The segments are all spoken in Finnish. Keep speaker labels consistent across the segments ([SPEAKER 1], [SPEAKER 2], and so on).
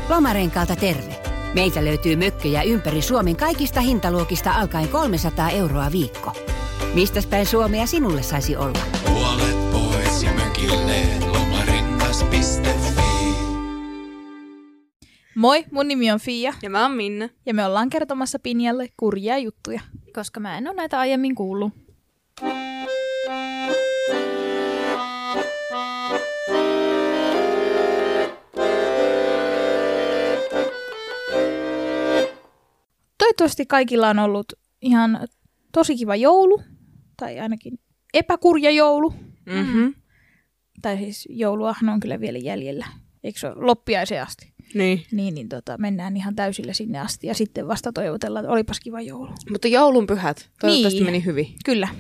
[SPEAKER 1] Lomarenkaalta terve. Meiltä löytyy mökkejä ympäri Suomen kaikista hintaluokista alkaen 300 € viikko. Mistäs päin Suomea sinulle saisi olla?
[SPEAKER 2] Puolet pois ja mökille lomarengas.fi.
[SPEAKER 3] Moi, mun nimi on Fia.
[SPEAKER 4] Ja mä oon Minna.
[SPEAKER 3] Ja me ollaan kertomassa Pinjalle kurjia juttuja.
[SPEAKER 5] Koska mä en ole näitä aiemmin kuullut.
[SPEAKER 3] Toivottavasti kaikilla on ollut ihan tosi kiva joulu. Tai ainakin epäkurja joulu.
[SPEAKER 4] Mm-hmm.
[SPEAKER 3] Tai siis jouluahan on kyllä vielä jäljellä. Eikö se ole loppiaiseen asti?
[SPEAKER 4] Niin.
[SPEAKER 3] Niin mennään ihan täysillä sinne asti. Ja sitten vasta toivotellaan, että olipas kiva joulu.
[SPEAKER 4] Mutta joulun pyhät. Toivottavasti meni hyvin.
[SPEAKER 3] Kyllä.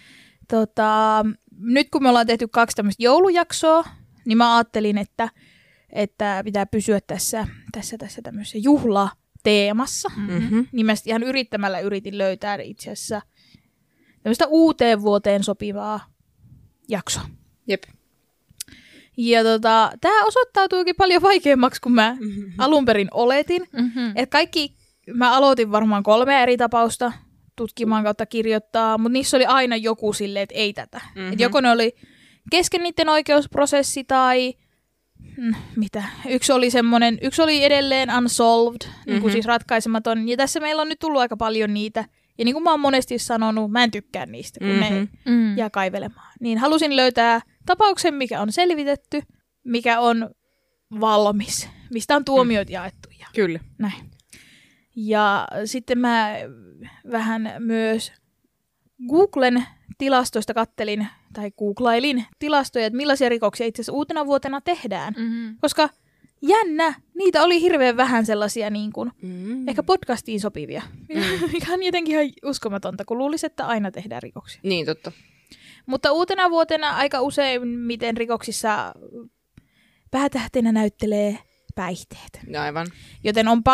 [SPEAKER 3] Nyt kun me ollaan tehty 2 tämmöistä joulujaksoa, niin mä ajattelin, että pitää pysyä tässä tämmöisessä juhlateemassa.
[SPEAKER 4] Mm-hmm.
[SPEAKER 3] Niin mä ihan yrittämällä yritin löytää itse asiassa tämmöistä uuteen vuoteen sopivaa jaksoa.
[SPEAKER 4] Jep.
[SPEAKER 3] Ja tämä osoittautuikin paljon vaikeammaksi kuin mä alun perin oletin.
[SPEAKER 5] Mm-hmm.
[SPEAKER 3] Että mä aloitin varmaan 3 eri tapausta tutkimaan kautta kirjoittaa, mutta niissä oli aina joku silleen, että ei tätä.
[SPEAKER 4] Mm-hmm.
[SPEAKER 3] Et joko ne oli kesken niiden oikeusprosessi tai yksi oli edelleen unsolved, niin kuin siis ratkaisematon. Ja tässä meillä on nyt tullut aika paljon niitä. Ja niin kuin mä oon monesti sanonut, mä en tykkää niistä, kun ne jää kaivelemaan. Niin halusin löytää tapauksen, mikä on selvitetty, mikä on valmis, mistä on tuomiot jaettu. Ja
[SPEAKER 4] Kyllä.
[SPEAKER 3] näin. Ja sitten mä vähän myös Googlen tilastoista googlailin tilastoja, että millaisia rikoksia itse asiassa uutena vuotena tehdään.
[SPEAKER 5] Mm-hmm.
[SPEAKER 3] Koska jännä, niitä oli hirveän vähän sellaisia niin kuin, ehkä podcastiin sopivia. Mikä on jotenkin ihan uskomatonta, kun luulisi, että aina tehdään rikoksia.
[SPEAKER 4] Niin, totta.
[SPEAKER 3] Mutta uutena vuotena aika useimmiten rikoksissa päätähtenä näyttelee päihteet.
[SPEAKER 4] Aivan.
[SPEAKER 3] Joten on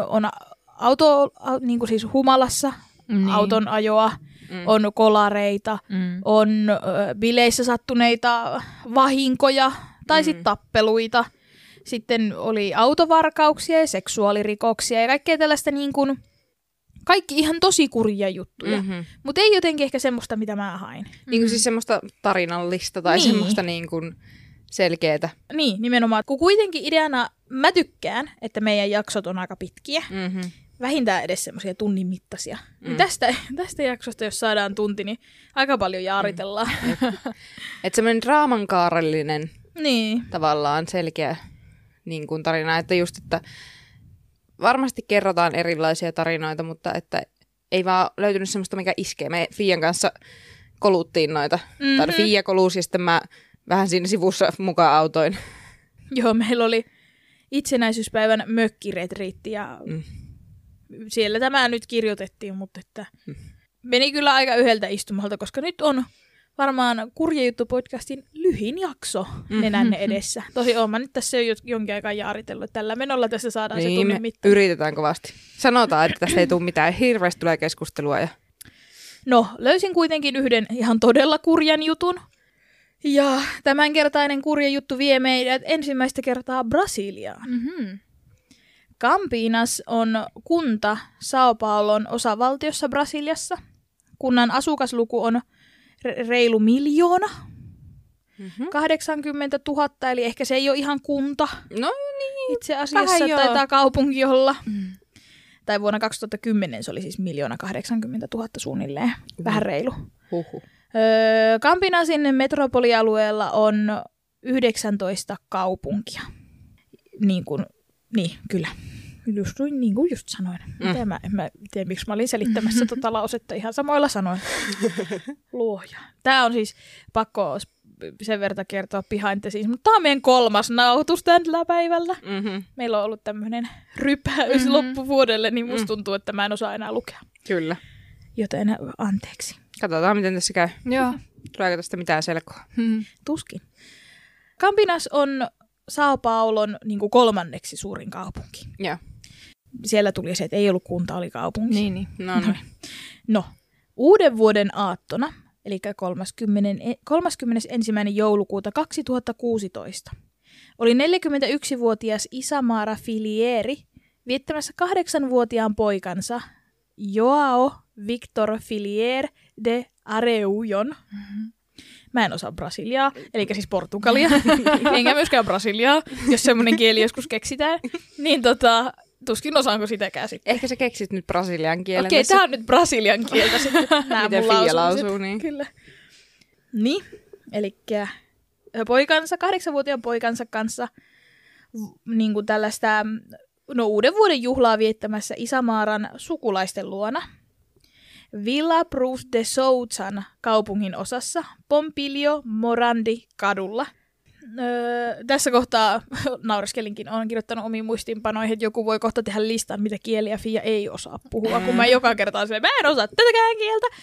[SPEAKER 3] niin kuin siis humalassa auton ajoa, on kolareita, on bileissä sattuneita vahinkoja tai sitten tappeluita. Sitten oli autovarkauksia ja seksuaalirikoksia ja kaikkea tällaista niin kuin, kaikki ihan tosi kurjia juttuja. Mutta ei jotenkin ehkä semmoista, mitä mä hain.
[SPEAKER 4] Niin kuin siis semmoista tarinallista tai semmoista niin kuin selkeätä.
[SPEAKER 3] Niin, nimenomaan. Kun kuitenkin ideana mä tykkään, että meidän jaksot on aika pitkiä. Vähintään edes semmoisia tunnin mittaisia. Niin tästä jaksosta, jos saadaan tunti, niin aika paljon jaaritellaan.
[SPEAKER 4] Että semmoinen draamankaarellinen
[SPEAKER 3] niin.
[SPEAKER 4] tavallaan selkeä niin kuin tarina. Että just, että varmasti kerrotaan erilaisia tarinoita, mutta että ei vaan löytynyt semmoista, mikä iskee. Me Fian kanssa koluttiin noita. Tai Fia kolusi ja sitten mä vähän siinä sivussa mukaan autoin.
[SPEAKER 3] Joo, meillä oli itsenäisyyspäivän mökkiretriitti ja siellä tämä nyt kirjoitettiin, mutta että meni kyllä aika yhdeltä istumalta, koska nyt on varmaan Kurja Juttu-podcastin lyhin jakso nenänne edessä. Tosi oon mä nyt tässä jo jonkin aikaa jaaritellut, että tällä menolla tässä saadaan
[SPEAKER 4] niin,
[SPEAKER 3] se tunnin mitta.
[SPEAKER 4] Yritetään kovasti. Sanotaan, että tässä ei tule mitään, hirveästi tulee keskustelua.
[SPEAKER 3] No, löysin kuitenkin yhden ihan todella kurjan jutun. Ja tämänkertainen kurja juttu vie meidät ensimmäistä kertaa Brasiliaan. Campinas on kunta São Paulon osavaltiossa Brasiliassa. Kunnan asukasluku on reilu 1 000 000. 80 000, eli ehkä se ei ole ihan kunta.
[SPEAKER 4] No niin.
[SPEAKER 3] Itse asiassa taitaa kaupunki olla. Tai vuonna 2010 se oli siis 1 080 000 suunnilleen. Vähän reilu. Campinasin metropolialueella on 19 kaupunkia. Niin, kyllä. Niin kuin just sanoin. Mä en tiedä, miksi mä olin selittämässä tuota lausetta ihan samoilla sanoin. Luoja. Tää on siis pakko sen verran kertoa behind the scenes, mutta tää on meidän 3. nauhoitus tällä päivällä. Meillä on ollut tämmöinen rypäys loppuvuodelle, niin musta tuntuu, että mä en osaa enää lukea.
[SPEAKER 4] Kyllä.
[SPEAKER 3] Joten anteeksi.
[SPEAKER 4] Katsotaan, miten tässä käy.
[SPEAKER 5] Joo.
[SPEAKER 4] Tuleeko tästä mitään selkoa?
[SPEAKER 3] Tuskin. Campinas on São Paulon niin kuin 3. suurin kaupunki.
[SPEAKER 4] Joo.
[SPEAKER 3] Siellä tuli se, että ei ollut kunta, oli kaupunki.
[SPEAKER 5] Niin.
[SPEAKER 3] No, uuden vuoden aattona, eli 31. joulukuuta 2016, oli 41-vuotias Isamara Filieri viettämässä 8-vuotiaan poikansa Joao Victor Filier de Areujon. Mä en osaa brasiliaa, eli siis portugalia, enkä myöskään brasiliaa, jos semmoinen kieli joskus keksitään. Niin tuskin osaanko sitäkään sitten.
[SPEAKER 4] Ehkä sä keksit nyt brasilian kielen.
[SPEAKER 3] Okei, tää on nyt brasilian kieltä sitten.
[SPEAKER 4] Miten Fia lausuu, niin.
[SPEAKER 3] Kyllä. Niin, eli 8-vuotiaan poikansa kanssa niin kuin tällaista uuden vuoden juhlaa viettämässä Isamaran sukulaisten luona. Villa Cruz de Souzan kaupungin osassa Pompilio Morandi kadulla. Tässä kohtaa naureskelinkin, olen kirjoittanut omiin muistiinpanoihin, että joku voi kohta tehdä listan, mitä kieliä Fia ei osaa puhua, kun mä joka kerta olen silleen, mä en osaa tätäkään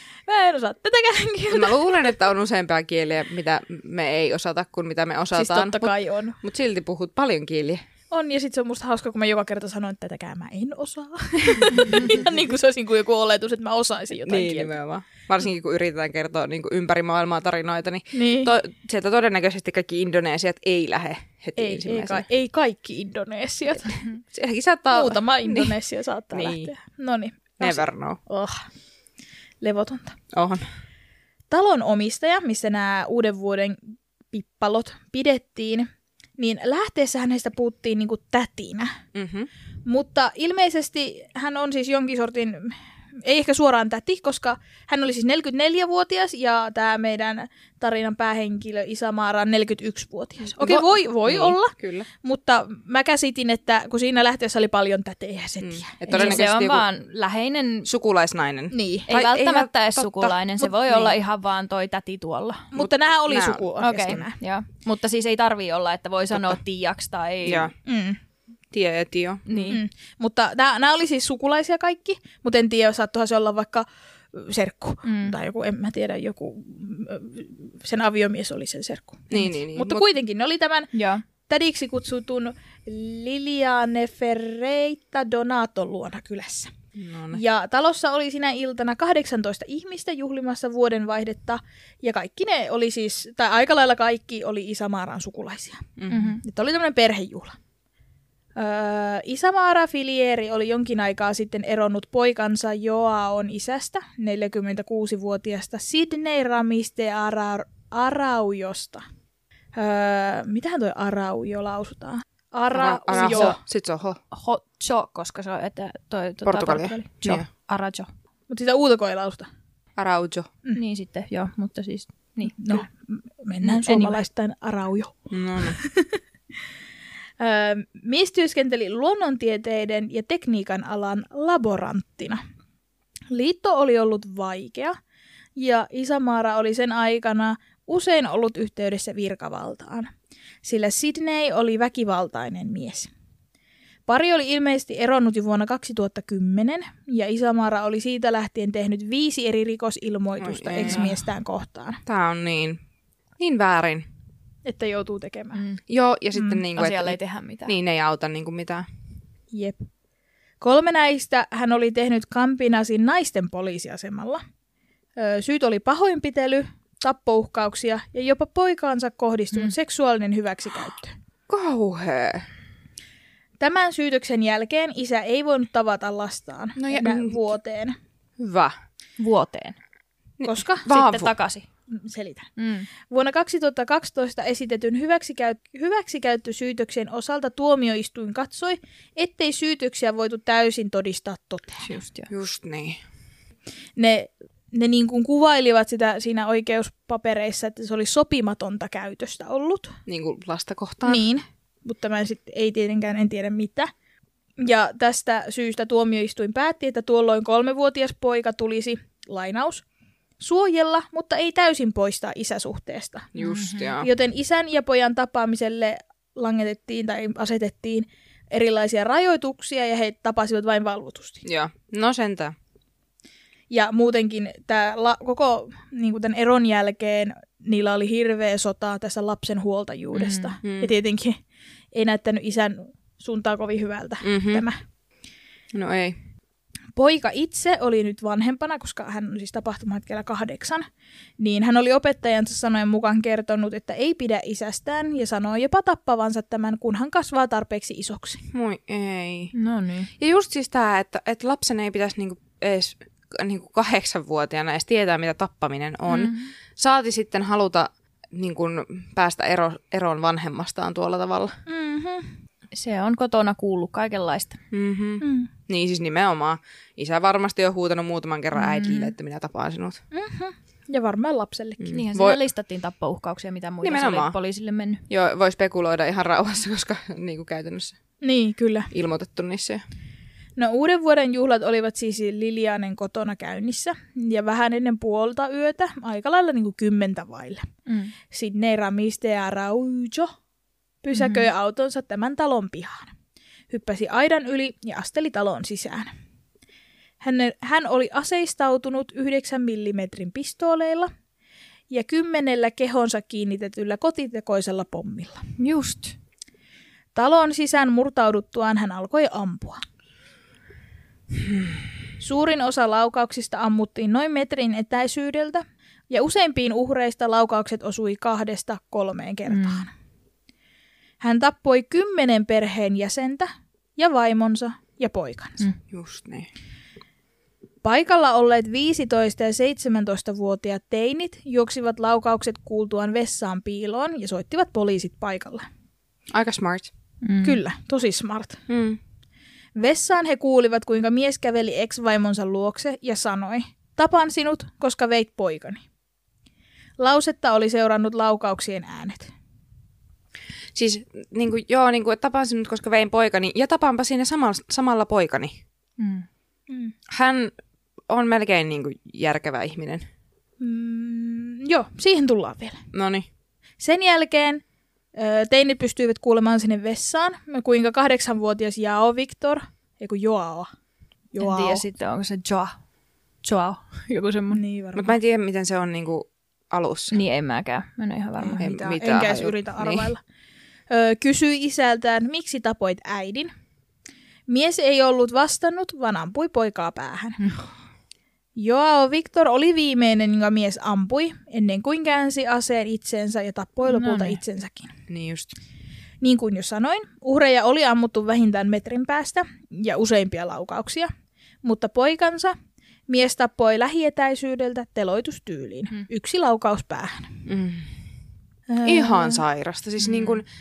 [SPEAKER 3] kieltä.
[SPEAKER 4] Mä luulen, että on useampia kieliä, mitä me ei osata kuin mitä me osataan.
[SPEAKER 3] Siis totta kai on.
[SPEAKER 4] Mutta silti puhut paljon kieliä.
[SPEAKER 3] On, ja sitten se on musta hauska, kun mä joka kerta sanon, että tätäkään mä en osaa. Ihan niin kuin se olisi joku oletus, että mä osaisin jotain
[SPEAKER 4] kieltä. Nimenomaan. Varsinkin kun yritetään kertoa niin kuin ympäri maailmaa tarinoita, niin. Sieltä todennäköisesti kaikki indonesiat ei lähde heti ensimmäisenä.
[SPEAKER 3] Ei kaikki indonesiat. Muutama Indonesia saattaa lähteä. Noniin.
[SPEAKER 4] Never know.
[SPEAKER 3] Levotonta.
[SPEAKER 4] On.
[SPEAKER 3] Talon omistaja, missä nämä uuden vuoden pippalot pidettiin, niin lähteessähän hänestä puhuttiin niinku tätinä. Mm-hmm. Mutta ilmeisesti hän on siis jonkin sortin, ei ehkä suoraan täti, koska hän oli siis 44-vuotias ja tämä meidän tarinan päähenkilö Isamara on 41-vuotias. Okei, voi niin, olla,
[SPEAKER 4] kyllä.
[SPEAKER 3] Mutta mä käsitin, että kun siinä lähteessä oli paljon tätejä, se tiedä.
[SPEAKER 5] Se on vaan läheinen
[SPEAKER 4] sukulaisnainen.
[SPEAKER 3] Niin.
[SPEAKER 5] Ei välttämättä edes sukulainen, se voi olla ihan vaan toi täti tuolla.
[SPEAKER 3] Mutta nämä oli sukua keskenään.
[SPEAKER 5] Mutta siis ei tarvii olla, että voi sanoa tiiaksi tai...
[SPEAKER 4] Tie ja tio.
[SPEAKER 3] Niin. Mutta nämä oli siis sukulaisia kaikki, mutta en tiedä, saattohan se olla vaikka serkku. Tai joku, en mä tiedä, joku, sen aviomies oli sen serkku.
[SPEAKER 4] Niin.
[SPEAKER 3] Mutta kuitenkin ne oli tämän tädiksi kutsutun Liliane Ferreita Donaton luona kylässä. Ja talossa oli sinä iltana 18 ihmistä juhlimassa vuodenvaihdetta, ja kaikki ne oli siis, tai aika lailla kaikki oli Isamaran sukulaisia. Mm-hmm. Että oli tämmöinen perhejuhla. Isamara Filieri oli jonkin aikaa sitten eronnut poikansa Joaon isästä, 46-vuotiaasta Sidney Ramiste Araujosta. Mitähän toi Araujo lausutaan? Araujo.
[SPEAKER 4] Sitten se on
[SPEAKER 5] Ho, koska se on
[SPEAKER 4] Portugalia.
[SPEAKER 5] Araujo.
[SPEAKER 3] Mutta sitä uuta ei lausuta.
[SPEAKER 4] Araujo.
[SPEAKER 5] Niin sitten, joo, mutta siis... Niin,
[SPEAKER 3] no, mennään suomalaistain Araujo.
[SPEAKER 4] No.
[SPEAKER 3] Mies työskenteli luonnontieteiden ja tekniikan alan laboranttina. Liitto oli ollut vaikea, ja Isamara oli sen aikana usein ollut yhteydessä virkavaltaan, sillä Sidney oli väkivaltainen mies. Pari oli ilmeisesti eronnut jo vuonna 2010, ja Isamara oli siitä lähtien tehnyt 5 eri rikosilmoitusta ex-miestään kohtaan.
[SPEAKER 4] Tämä on niin väärin.
[SPEAKER 3] Että joutuu tekemään.
[SPEAKER 4] Joo, ja sitten niin kuin,
[SPEAKER 5] asialle ei tehdä mitään.
[SPEAKER 4] Niin, ei auta niin kuin mitään.
[SPEAKER 3] Jep. 3 näistä hän oli tehnyt Kampinasin naisten poliisiasemalla. Syyt oli pahoinpitely, tappouhkauksia ja jopa poikaansa kohdistunut seksuaalinen hyväksikäyttö.
[SPEAKER 4] Kauhea.
[SPEAKER 3] Tämän syytöksen jälkeen isä ei voinut tavata lastaan vuoteen.
[SPEAKER 4] Hyvä.
[SPEAKER 5] Vuoteen.
[SPEAKER 3] Koska
[SPEAKER 5] sitten takaisin.
[SPEAKER 3] Selitän. Vuonna 2012 esitetyn hyväksikäyttösyytöksen osalta tuomioistuin katsoi, ettei syytöksiä voitu täysin todistaa toteen.
[SPEAKER 4] Just niin.
[SPEAKER 3] Ne niin kuin kuvailivat sitä siinä oikeuspapereissa, että se oli sopimatonta käytöstä ollut.
[SPEAKER 4] Niin kuin lasta kohtaan.
[SPEAKER 3] Niin, mutta mä ei tietenkään en tiedä mitä. Ja tästä syystä tuomioistuin päätti, että tuolloin 3-vuotias poika tulisi, lainaus, suojella, mutta ei täysin poistaa isäsuhteesta.
[SPEAKER 4] Just, joo.
[SPEAKER 3] Joten isän ja pojan tapaamiselle langetettiin tai asetettiin erilaisia rajoituksia ja he tapasivat vain valvotusti.
[SPEAKER 4] Joo, no sentään.
[SPEAKER 3] Ja muutenkin koko niin kuin tämän eron jälkeen niillä oli hirveä sota tässä lapsen huoltajuudesta. Ja tietenkin ei näyttänyt isän suuntaan kovin hyvältä tämä.
[SPEAKER 4] No ei.
[SPEAKER 3] Poika itse oli nyt vanhempana, koska hän on siis tapahtumahetkellä 8, niin hän oli opettajansa sanojen mukaan kertonut, että ei pidä isästään ja sanoi jopa tappavansa tämän, kun hän kasvaa tarpeeksi isoksi.
[SPEAKER 4] Moi ei.
[SPEAKER 5] No niin.
[SPEAKER 4] Ja just siis tämä, että lapsen ei pitäisi niinku edes niinku 8-vuotiaana edes tietää, mitä tappaminen on. Mm-hmm. Saati sitten haluta niinku päästä eroon vanhemmastaan tuolla tavalla.
[SPEAKER 3] Mm-hmm.
[SPEAKER 5] Se on kotona kuullut kaikenlaista.
[SPEAKER 4] Mm-hmm. Mm. Niin siis nimenomaan. Isä varmasti on huutanut muutaman kerran äidille, että minä tapaan sinut.
[SPEAKER 3] Mm-hmm. Ja varmaan lapsellekin.
[SPEAKER 5] Niinhän siinä listattiin tappouhkauksia, mitä muita
[SPEAKER 4] nimenomaan.
[SPEAKER 5] oli poliisille mennyt.
[SPEAKER 4] Joo, voi spekuloida ihan rauhassa, koska niinku käytännössä
[SPEAKER 3] niin, kyllä.
[SPEAKER 4] ilmoitettu niissä.
[SPEAKER 3] No uuden vuoden juhlat olivat siis Lilianen kotona käynnissä ja vähän ennen puolta yötä, aika lailla niin kuin 10 vaille. Sidney Ramiste Araujo pysäköi autonsa tämän talon pihaan. Hyppäsi aidan yli ja asteli talon sisään. Hän oli aseistautunut 9 mm pistooleilla ja 10 kehonsa kiinnitetyllä kotitekoisella pommilla.
[SPEAKER 5] Just.
[SPEAKER 3] Talon sisään murtauduttuaan hän alkoi ampua. Suurin osa laukauksista ammuttiin noin metrin etäisyydeltä ja useimpiin uhreista laukaukset osui 2-3 kertaan. Hän tappoi 10 perheen jäsentä ja vaimonsa ja poikansa.
[SPEAKER 4] Just niin.
[SPEAKER 3] Paikalla olleet 15- ja 17-vuotiaat teinit juoksivat laukaukset kuultuaan vessaan piiloon ja soittivat poliisit paikalle.
[SPEAKER 4] Aika smart.
[SPEAKER 3] Kyllä, tosi smart. Vessaan he kuulivat, kuinka mies käveli ex-vaimonsa luokse ja sanoi, tapan sinut, koska veit poikani. Lausetta oli seurannut laukauksien äänet.
[SPEAKER 4] Siis että tapan sinut, koska vein poikani ja tapanpa siinä samalla poikani. Hän on melkein järkevä ihminen.
[SPEAKER 3] Joo, siihen tullaan vielä.
[SPEAKER 4] Noniin.
[SPEAKER 3] Sen jälkeen teinit pystyivät kuulemaan sinne vessaan, kuinka 8-vuotias Joao Victor, Joao.
[SPEAKER 5] En tiedä sitten, onko se Joao, joku semmoinen.
[SPEAKER 3] Niin varmaan.
[SPEAKER 4] Mutta mä en tiedä, miten se on alussa.
[SPEAKER 5] Niin, en mäkään. Mä en ole ihan varma.
[SPEAKER 3] Enkä edes yritä arvailla. Kysyi isältään, miksi tapoit äidin. Mies ei ollut vastannut, vaan ampui poikaa päähän. Joao Victor oli viimeinen, jonka mies ampui, ennen kuin käänsi aseen itseensä ja tappoi lopulta itsensäkin.
[SPEAKER 4] Niin just.
[SPEAKER 3] Niin kuin jo sanoin, uhreja oli ammuttu vähintään metrin päästä ja useimpia laukauksia, mutta poikansa mies tappoi lähietäisyydeltä teloitustyyliin. 1 laukaus päähän.
[SPEAKER 4] Ihan sairasta. Siis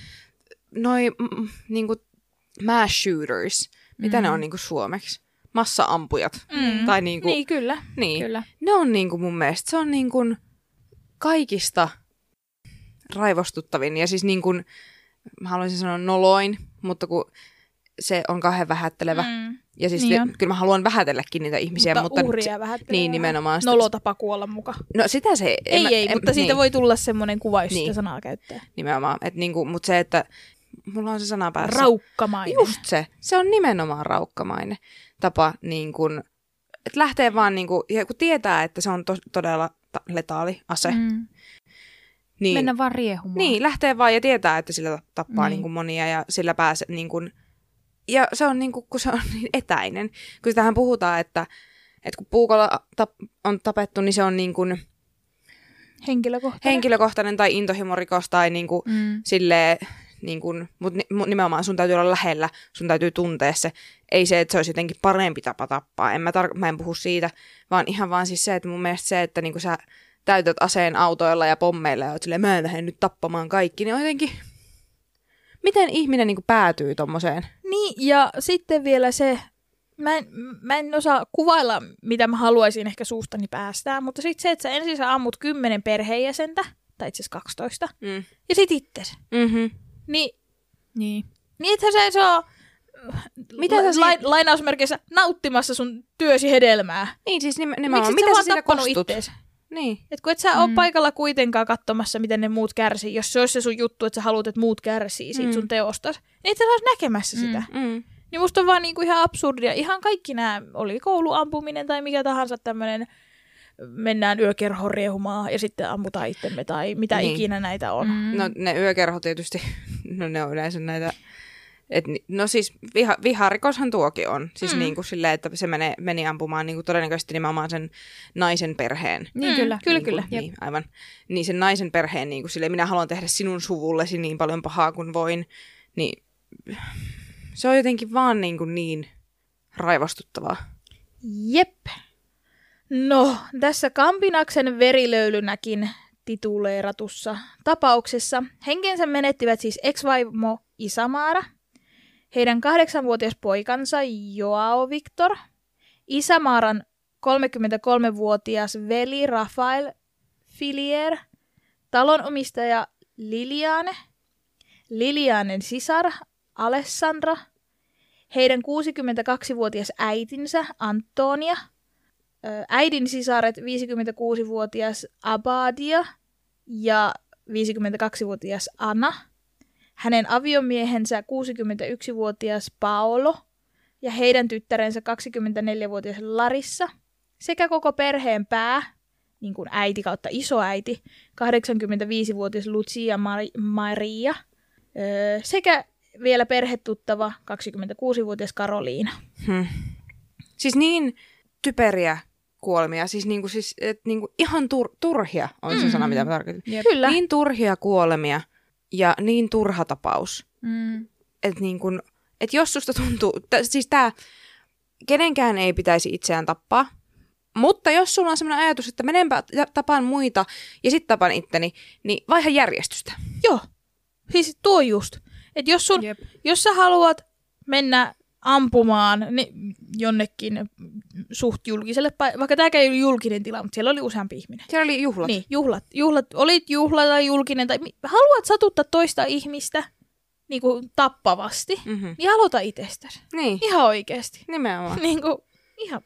[SPEAKER 4] mass shooters, mitä ne on suomeksi? Massa-ampujat. Tai
[SPEAKER 3] niin, kyllä.
[SPEAKER 4] Niin.
[SPEAKER 5] Kyllä.
[SPEAKER 4] Ne on mun mielestä, se on kaikista raivostuttavin. Ja siis mä haluaisin sanoa noloin, mutta kun se on kauhean vähättelevä. Ja siis kyllä mä haluan vähätelläkin niitä ihmisiä. Mutta
[SPEAKER 3] uhria vähättelevä.
[SPEAKER 4] Niin, nimenomaan.
[SPEAKER 3] Nolotapa kuolla muka.
[SPEAKER 4] No sitä se...
[SPEAKER 3] Mutta siitä voi tulla semmoinen kuva, jos sitä sanaa käyttää.
[SPEAKER 4] Nimenomaan. Mutta se, että mulla on se sana päässä.
[SPEAKER 3] Raukkamainen.
[SPEAKER 4] Just se. Se on nimenomaan raukkamainen tapa, että lähtee vaan, ja kun tietää, että se on todella letaali ase. Niin,
[SPEAKER 5] mennä vaan riehumaan.
[SPEAKER 4] Niin, lähtee vaan ja tietää, että sillä tappaa monia ja sillä pääsee, ja se on kun se on niin etäinen. Kun sitähän puhutaan, että kun puukolla on tapettu, niin se on henkilökohtainen tai intohimorikos tai silleen, mutta nimenomaan sun täytyy olla lähellä, sun täytyy tuntea se. Ei se, että se olisi jotenkin parempi tapa tappaa. Mä en puhu siitä, vaan ihan vaan siis se, että mun mielestä se, että sä täytät aseen autoilla ja pommeilla ja oot silleen, mä en lähde nyt tappamaan kaikki, niin on jotenkin... Miten ihminen päätyy tommoseen?
[SPEAKER 3] Niin, ja sitten vielä se, mä en osaa kuvailla, mitä mä haluaisin ehkä suustani päästää, mutta sitten se, että sä ensin sä ammut 10 perheenjäsentä, tai itse asiassa 12, ja sit itsesi. Niin ethän sä saa lainausmerkeissä nauttimassa sun työsi hedelmää.
[SPEAKER 4] Niin, siis nimenomaan.
[SPEAKER 3] Miksi sä vaan tappanut itteesi?
[SPEAKER 4] Niin.
[SPEAKER 3] Et kun et sä ole paikalla kuitenkaan katsomassa, miten ne muut kärsii. Jos se olisi se sun juttu, että sä haluat, että muut kärsii siitä sun teostas, niin et sä olisi näkemässä sitä. Niin musta on vaan ihan absurdia. Ihan kaikki nämä, oli kouluampuminen tai mikä tahansa tämmöinen, mennään yökerhoon riehumaan ja sitten ammutaan itsemme tai mitä ikinä näitä on.
[SPEAKER 4] No ne yökerhot tietysti, no ne on yleensä näitä No siis viharikoshan tuokin on. Siis niin kuin silleen, että se meni ampumaan niin kuin todennäköisesti nimenomaan sen naisen perheen.
[SPEAKER 5] Niin kyllä.
[SPEAKER 3] Kyllä.
[SPEAKER 4] Niin, aivan. Niin sen naisen perheen niin kuin silleen, minä haluan tehdä sinun suvullesi niin paljon pahaa kuin voin. Niin se on jotenkin vaan niin raivostuttavaa.
[SPEAKER 3] Jep. No, tässä Kampinaksen verilöylynäkin tituleeratussa tapauksessa henkensä menettivät siis ex-vaimo Isamaara, heidän 8-vuotias poikansa Joao Victor, Isamaaran 33-vuotias veli Rafael Filier, talonomistaja Liliane, Lilianen sisar Alessandra, heidän 62-vuotias äitinsä Antonia, äidin sisaret 56-vuotias Abadia ja 52-vuotias Anna, hänen aviomiehensä 61-vuotias Paolo ja heidän tyttärensä 24-vuotias Larissa sekä koko perheen pää, niin kuin äiti kautta isoäiti, 85-vuotias Lucia Maria sekä vielä perhetuttava 26-vuotias Karoliina.
[SPEAKER 4] Siis niin typeriä kuolemia, siis ihan turhia on se sana, mitä mä tarkoitan.
[SPEAKER 3] Kyllä.
[SPEAKER 4] Niin turhia kuolemia ja niin turha tapaus. Että et jos susta tuntuu, siis tää, kenenkään ei pitäisi itseään tappaa, mutta jos sulla on sellainen ajatus, että menenpä tapaan muita ja sitten tapaan itteni, niin vaiha järjestystä.
[SPEAKER 3] Joo, siis tuo just. Että jos sä haluat mennä ampumaan jonnekin suht julkiselle, vaikka tämäkään ei ollut julkinen tila, mutta siellä oli useampi ihminen.
[SPEAKER 4] Siellä oli juhlat.
[SPEAKER 3] Niin, juhlat. Olit juhla tai julkinen, tai haluat satuttaa toista ihmistä niin kuin tappavasti, niin aloita itsestäsi.
[SPEAKER 4] Niin.
[SPEAKER 3] Ihan oikeasti.
[SPEAKER 4] Nimenomaan.
[SPEAKER 3] Niin kuin, ihan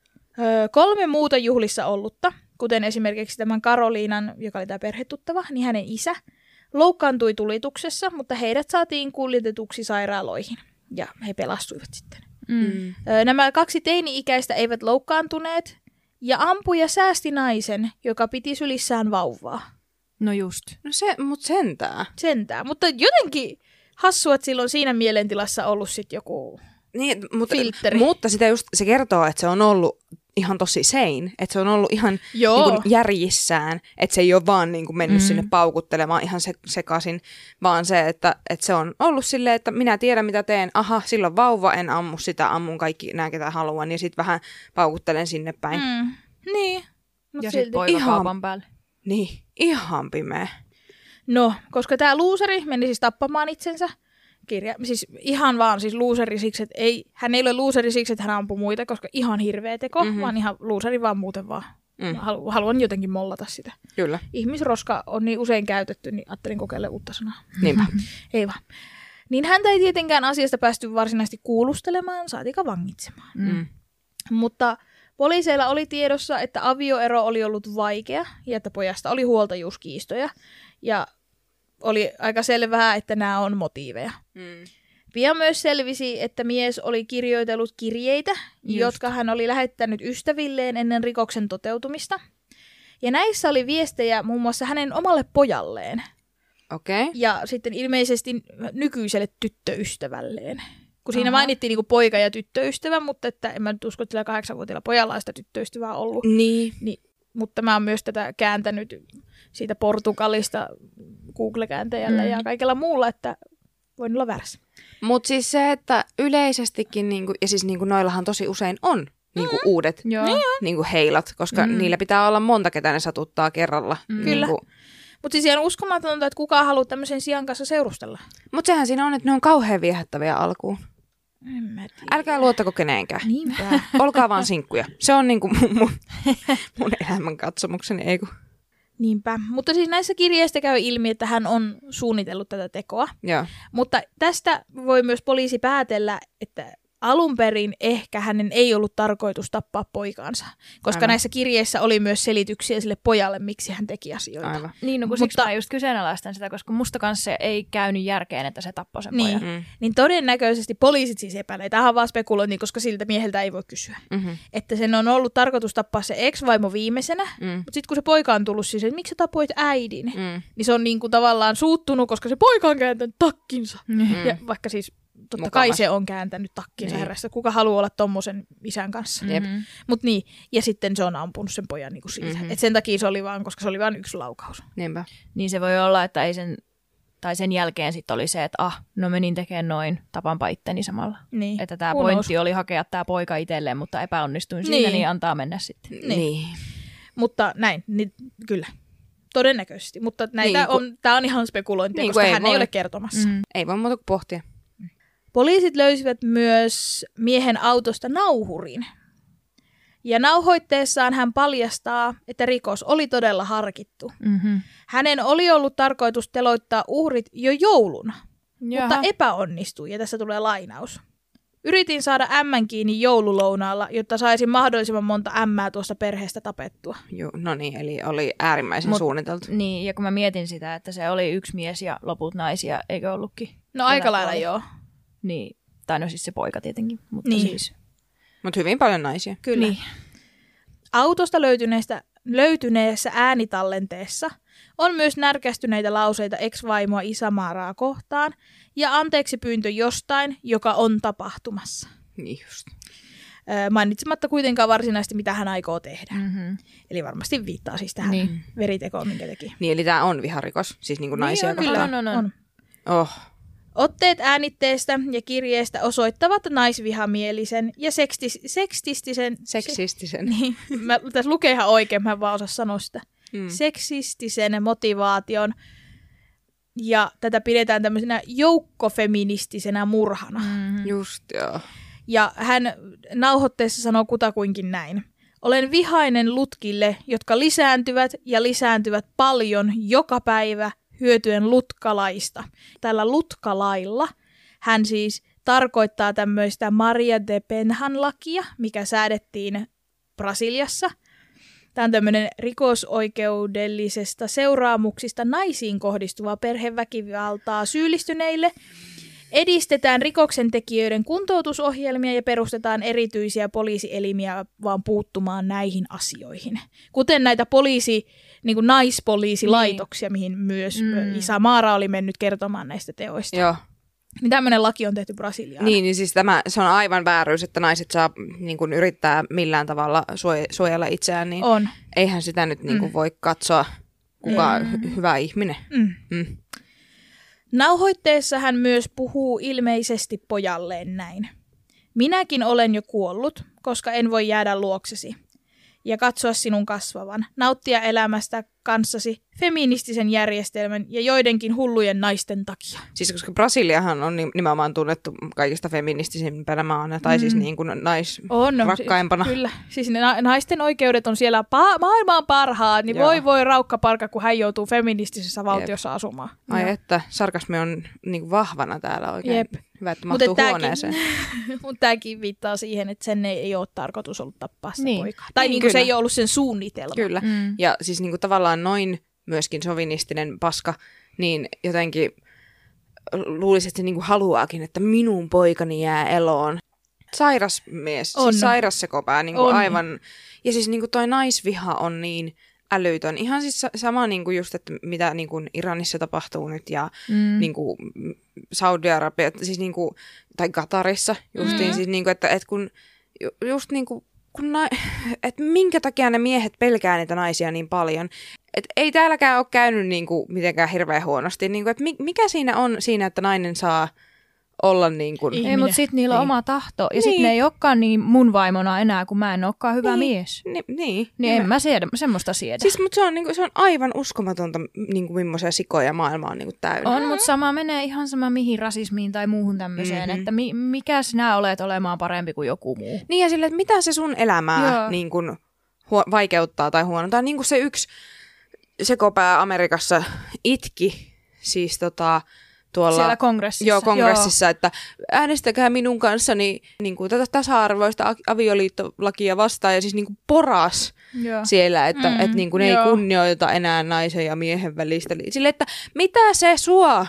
[SPEAKER 3] 3 muuta juhlissa ollutta, kuten esimerkiksi tämän Karoliinan, joka oli tämä perhetuttava, niin hänen isä loukkaantui tulituksessa, mutta heidät saatiin kuljetetuksi sairaaloihin. Ja he pelastuivat sitten. Nämä 2 teini-ikäistä eivät loukkaantuneet, ja ampuja säästi naisen, joka piti sylissään vauvaa.
[SPEAKER 5] No just.
[SPEAKER 4] No mutta sentään. Mutta jotenkin hassua, että silloin siinä mielentilassa ollut sitten joku filtteri. Mutta sitä just, se kertoo, että se on ollut ihan tosi sein, että se on ollut ihan järjissään, että se ei ole vaan mennyt sinne paukuttelemaan ihan sekaisin, vaan se, että se on ollut silleen, että minä tiedän mitä teen, aha, silloin vauva, en ammu sitä, ammun kaikki nämä ketä haluan, ja sitten vähän paukuttelen sinne päin.
[SPEAKER 3] Niin.
[SPEAKER 5] Ja sitten poika kaupan päälle.
[SPEAKER 4] Niin, ihan pimeä.
[SPEAKER 3] No, koska tämä luuseri meni siis tappamaan itsensä, siis ihan vaan siis luuseri siksi, että hän ei ole luuseri siksi, että hän ampui muita, koska ihan hirveä teko, vaan ihan luuseri vaan muuten vaan. Haluan jotenkin mollata sitä.
[SPEAKER 4] Kyllä.
[SPEAKER 3] Ihmisroska on niin usein käytetty, niin ajattelin kokeilla uutta sanaa.
[SPEAKER 4] Niinpä.
[SPEAKER 3] Ei vaan. Niin häntä ei tietenkään asiasta päästy varsinaisesti kuulustelemaan, saatika vangitsemaan. Mutta poliiseilla oli tiedossa, että avioero oli ollut vaikea ja että pojasta oli huoltajuuskiistoja. Ja oli aika selvää, että nämä on motiiveja. Pian myös selvisi, että mies oli kirjoitellut kirjeitä, jotka hän oli lähettänyt ystävilleen ennen rikoksen toteutumista. Ja näissä oli viestejä muun muassa hänen omalle pojalleen.
[SPEAKER 4] Okei.
[SPEAKER 3] Ja sitten ilmeisesti nykyiselle tyttöystävälleen. Kun siinä mainittiin niin kuin poika ja tyttöystävä, mutta että en mä nyt usko, että sillä 8-vuotiaalla pojalla sitä tyttöystävää ollut.
[SPEAKER 4] Niin.
[SPEAKER 3] Mutta mä oon myös tätä kääntänyt siitä Portugalista Google-kääntäjällä ja kaikella muulla, että voin olla väärässä.
[SPEAKER 4] Mutta siis se, että yleisestikin, ja siis noillahan tosi usein on uudet heilat, koska niillä pitää olla monta, ketä ne satuttaa kerralla.
[SPEAKER 3] Kyllä. Mutta siis ihan uskomatonta, että kukaan haluaa tämmöisen sian kanssa seurustella.
[SPEAKER 4] Mutta sehän siinä on, että ne on kauhean viehättäviä alkuun.
[SPEAKER 3] En mä tiedä.
[SPEAKER 4] Älkää luottako kenenkään.
[SPEAKER 3] Niinpä.
[SPEAKER 4] Olkaa vaan sinkkuja. Se on mun elämän katsomukseni, ei kun.
[SPEAKER 3] Niinpä. Mutta siis näissä kirjeistä käy ilmi, että hän on suunnitellut tätä tekoa.
[SPEAKER 4] Joo.
[SPEAKER 3] Mutta tästä voi myös poliisi päätellä, että alun perin ehkä hänen ei ollut tarkoitus tappaa poikaansa, koska näissä kirjeissä oli myös selityksiä sille pojalle, miksi hän teki asioita.
[SPEAKER 4] Aivan.
[SPEAKER 5] Niin, no kun siksi mä just kyseenalaistan sitä, koska musta kanssa ei käynyt järkeen, että se tappoi sen pojan.
[SPEAKER 3] Niin todennäköisesti poliisit siis epäilee. Tämähän on vaan spekulointi, koska siltä mieheltä ei voi kysyä. Että sen on ollut tarkoitus tappaa se ex-vaimo viimeisenä, mutta sitten kun se poika on tullut siis, että miksi sä tapoit äidin, niin se on niin kuin tavallaan suuttunut, koska se poika on kääntänyt takkinsa. Ja vaikka siis totta kai
[SPEAKER 4] Mukamas.
[SPEAKER 3] se on kääntänyt takkinsa
[SPEAKER 4] Niin.
[SPEAKER 3] herrasta. Kuka haluaa olla tommosen isän kanssa?
[SPEAKER 4] Jep.
[SPEAKER 3] Mut niin, ja sitten se on ampunut sen pojan niinku siitä. Et sen takia se oli vaan, koska se oli vain yksi laukaus.
[SPEAKER 4] Niinpä.
[SPEAKER 5] Niin se voi olla, että ei sen jälkeen sitten oli se, että no menin tekemään noin, tapanpa itteni samalla.
[SPEAKER 3] Niin.
[SPEAKER 5] Että tämä
[SPEAKER 3] Who knows?
[SPEAKER 5] pointti oli hakea tämä poika itselleen, mutta epäonnistuin siinä,
[SPEAKER 3] Niin.
[SPEAKER 5] niin antaa mennä sitten.
[SPEAKER 4] Niin.
[SPEAKER 3] Mutta näin, niin kyllä. Todennäköisesti. Mutta näitä
[SPEAKER 4] Niin,
[SPEAKER 3] tämä on ihan spekulointia,
[SPEAKER 4] Niin,
[SPEAKER 3] koska
[SPEAKER 4] kun ei
[SPEAKER 3] hän ei
[SPEAKER 4] voi.
[SPEAKER 3] ole kertomassa.
[SPEAKER 4] Ei voi muuta kuin pohtia.
[SPEAKER 3] Poliisit löysivät myös miehen autosta nauhurin. Ja nauhoitteessaan hän paljastaa, että rikos oli todella harkittu.
[SPEAKER 5] Mm-hmm.
[SPEAKER 3] Hänen oli ollut tarkoitus teloittaa uhrit jo jouluna,
[SPEAKER 5] Jaha.
[SPEAKER 3] mutta epäonnistui, ja tässä tulee lainaus. Yritin saada ämmän kiinni joululounaalla, jotta saisin mahdollisimman monta ämmää tuosta perheestä tapettua.
[SPEAKER 4] Joo, no niin, eli oli äärimmäisen suunniteltu.
[SPEAKER 5] Niin, ja kun mä mietin sitä, että se oli yksi mies ja loput naisia, eikö ollutkin?
[SPEAKER 3] No aika
[SPEAKER 5] Hyvä
[SPEAKER 3] lailla
[SPEAKER 5] puoli.
[SPEAKER 3] joo.
[SPEAKER 5] Niin, tai no siis se poika tietenkin, mutta
[SPEAKER 3] Niin.
[SPEAKER 5] siis.
[SPEAKER 4] Mutta hyvin paljon naisia.
[SPEAKER 3] Kyllä.
[SPEAKER 5] Niin.
[SPEAKER 3] Autosta löytyneessä äänitallenteessa on myös närkästyneitä lauseita ex-vaimoa Isamaaraa kohtaan ja anteeksi pyyntö jostain, joka on tapahtumassa.
[SPEAKER 4] Niin just.
[SPEAKER 3] Mainitsematta kuitenkaan varsinaisesti, mitä hän aikoo tehdä.
[SPEAKER 5] Mm-hmm.
[SPEAKER 3] Eli varmasti viittaa siis tähän
[SPEAKER 5] Niin.
[SPEAKER 3] veritekoon, minkä teki.
[SPEAKER 4] Niin, eli tämä on viharikos, siis niinku naisia
[SPEAKER 5] on,
[SPEAKER 4] kohtaan.
[SPEAKER 5] on.
[SPEAKER 4] Oh,
[SPEAKER 3] Otteet äänitteestä ja kirjeestä osoittavat naisvihamielisen ja seksistisen...
[SPEAKER 4] seksistisen.
[SPEAKER 3] Niin, mä tässä lukee ihan oikein, mä en vaan osaa sanoa sitä.
[SPEAKER 4] Mm.
[SPEAKER 3] Seksistisen motivaation, ja tätä pidetään tämmöisenä joukkofeministisenä murhana.
[SPEAKER 4] Just joo.
[SPEAKER 3] Ja hän nauhoitteessa sanoo kutakuinkin näin. Olen vihainen lutkille, jotka lisääntyvät paljon joka päivä hyötyen lutkalaista. Tällä lutkalailla hän siis tarkoittaa tämmöistä Maria de Penhan lakia, mikä säädettiin Brasiliassa. Tämä on tämmöinen rikosoikeudellisesta seuraamuksista naisiin kohdistuvaa perheväkivaltaa syyllistyneille. Edistetään rikoksentekijöiden kuntoutusohjelmia ja perustetaan erityisiä poliisielimiä vaan puuttumaan näihin asioihin. Kuten näitä niin kuin naispoliisilaitoksia, mihin myös Isamaara oli mennyt kertomaan näistä teoista.
[SPEAKER 4] Joo.
[SPEAKER 3] Niin tämmöinen laki on tehty Brasiliaan.
[SPEAKER 4] Niin siis se on aivan vääryys, että naiset saa niin kuin yrittää millään tavalla suojella itseään, niin
[SPEAKER 3] On.
[SPEAKER 4] eihän sitä nyt niin kuin voi katsoa kukaan hyvä ihminen. Mm.
[SPEAKER 3] Nauhoitteessa hän myös puhuu ilmeisesti pojalleen näin. Minäkin olen jo kuollut, koska en voi jäädä luoksesi. Ja katsoa sinun kasvavan, nauttia elämästä kanssasi feministisen järjestelmän ja joidenkin hullujen naisten takia.
[SPEAKER 4] Siis koska Brasiliahan on nimenomaan tunnettu kaikista feministisimpänä maana, tai siis niin kuin naisrakkaimpana.
[SPEAKER 3] Kyllä. Siis ne naisten oikeudet on siellä maailman parhaat, niin
[SPEAKER 4] Joo.
[SPEAKER 3] voi raukkaparka, kun hän joutuu feministisessä valtiossa asumaan.
[SPEAKER 4] Ai
[SPEAKER 3] Joo.
[SPEAKER 4] että, sarkasmi on niin kuin vahvana täällä oikein.
[SPEAKER 3] Jep.
[SPEAKER 4] Hyvä, että mahtuu huoneeseen.
[SPEAKER 3] Mutta tämäkin viittaa siihen, että sen ei ole tarkoitus ollut tappaa sitä
[SPEAKER 5] Niin.
[SPEAKER 3] poikaa. Tai
[SPEAKER 4] Niin,
[SPEAKER 3] niin kuin se
[SPEAKER 4] kyllä.
[SPEAKER 3] ei ole ollut sen suunnitelma.
[SPEAKER 4] Kyllä. Ja siis niin kuin tavallaan noin myöskin sovinistinen paska, niin jotenkin luulisi, että se niin kuin haluaakin, että minun poikani jää eloon. Sairas mies,
[SPEAKER 3] On.
[SPEAKER 4] siis sairas sekopää, niin kuin
[SPEAKER 3] On.
[SPEAKER 4] aivan. Ja siis niin kuin toi naisviha on niin älytön. Ihan siis sama niin kuin just, että mitä niin kuin Iranissa tapahtuu nyt ja niin kuin Saudi-Arabia, siis niin kuin, tai Katarissa justiin, siis niin kuin, että kun just niin kuin, että minkä takia ne miehet pelkää niitä naisia niin paljon. Et ei täälläkään ole käynyt niinku mitenkään hirveän huonosti. Niinku, et mikä siinä on siinä, että nainen saa olla niin kuin...
[SPEAKER 5] Ei, mutta sitten niillä on
[SPEAKER 4] Niin.
[SPEAKER 5] oma tahto. Ja
[SPEAKER 4] Niin.
[SPEAKER 5] sitten ne ei olekaan niin mun vaimona enää, kun mä en olekaan hyvä mies.
[SPEAKER 4] Niin.
[SPEAKER 5] Niin en mä semmoista siedä.
[SPEAKER 4] Siis, mutta se on aivan uskomatonta, niinku, millaisia sikoja maailma on niinku täynnä.
[SPEAKER 5] On, mutta sama menee ihan sama mihin rasismiin tai muuhun tämmöiseen, että mikä sinä olet olemaan parempi kuin joku muu.
[SPEAKER 4] Niin ja sille, että mitä se sun elämää
[SPEAKER 5] Joo.
[SPEAKER 4] niin kuin, vaikeuttaa tai huonontaa. Niin kuin se yksi sekopää Amerikassa itki, siis tuolla...
[SPEAKER 5] Siellä kongressissa.
[SPEAKER 4] Joo, kongressissa, että äänestäkää minun kanssani niin kuin tätä tasa-arvoista avioliittolakia vastaan ja siis niin kuin poras
[SPEAKER 5] Joo.
[SPEAKER 4] siellä, että et niin kuin ei
[SPEAKER 3] joo.
[SPEAKER 4] kunnioita enää naisen ja miehen välistä. Sille, että mitä se sua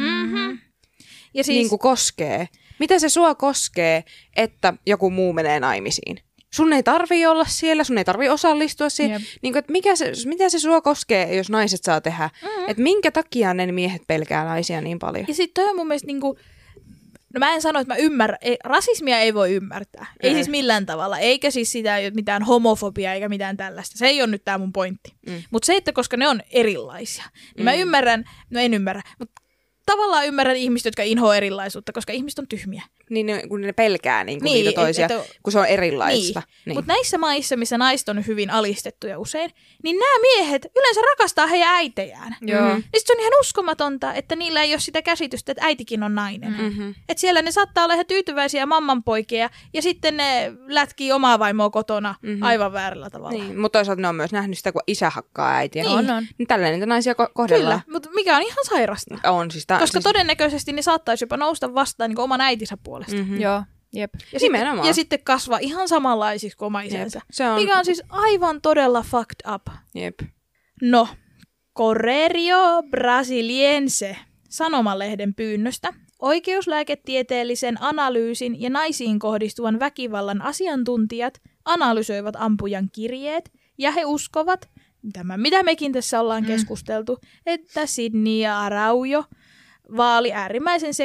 [SPEAKER 3] Ja siis,
[SPEAKER 4] niin kuin koskee? Mitä se sua koskee, että joku muu menee naimisiin? Sun ei tarvii olla siellä, sun ei tarvii osallistua siihen.
[SPEAKER 5] Jep.
[SPEAKER 4] Niin kuin, että mitä se sua koskee, jos naiset saa tehdä? Että minkä takia ne miehet pelkää naisia niin paljon?
[SPEAKER 3] ja sitten toi on mun mielestä niinku, No mä en sano, että mä ymmärrän. Rasismia ei voi ymmärtää. Ei siis millään tavalla. Eikä siis sitä mitään homofobiaa eikä mitään tällaista. Se ei ole nyt tää mun pointti. Mutta se, että koska ne on erilaisia, niin mä ymmärrän, no en ymmärrä, mutta tavallaan ymmärrän ihmistä, jotka inhoaa erilaisuutta, koska ihmiset on tyhmiä.
[SPEAKER 4] Niin, kun ne pelkää niin niitä toisia, kun se on erilaista.
[SPEAKER 3] Niin. Mutta näissä maissa, missä naiset on hyvin alistettuja usein, niin nämä miehet yleensä rakastaa heidän äitejään.
[SPEAKER 5] Joo.
[SPEAKER 3] Niin sit on ihan uskomatonta, että niillä ei ole sitä käsitystä, että äitikin on nainen. Että siellä ne saattaa olla ihan tyytyväisiä mammanpoikia ja sitten ne lätkii omaa vaimoa kotona aivan väärällä tavalla.
[SPEAKER 4] Niin, mutta toisaalta ne on myös nähnyt sitä, kun isä hakkaa äitiä.
[SPEAKER 3] Niin.
[SPEAKER 5] On.
[SPEAKER 4] Niin tällä niitä naisia kohdellaan.
[SPEAKER 3] Kyllä, mutta mikä on ihan sairasta.
[SPEAKER 4] On siis
[SPEAKER 3] Koska todennäköisesti ne saattaisi jopa nousta vastaan niin kuin oman äitinsä puolesta.
[SPEAKER 5] Joo, jep.
[SPEAKER 3] Ja sitten kasvaa ihan samanlaisiksi kuin oma isänsä.
[SPEAKER 4] Se on...
[SPEAKER 3] Mikä on siis aivan todella fucked up.
[SPEAKER 4] Jep.
[SPEAKER 3] No, Correio Brasiliense sanomalehden pyynnöstä oikeuslääketieteellisen analyysin ja naisiin kohdistuvan väkivallan asiantuntijat analysoivat ampujan kirjeet ja he uskovat, mitä mekin tässä ollaan keskusteltu, että Sidney Araujo vaali äärimmäisen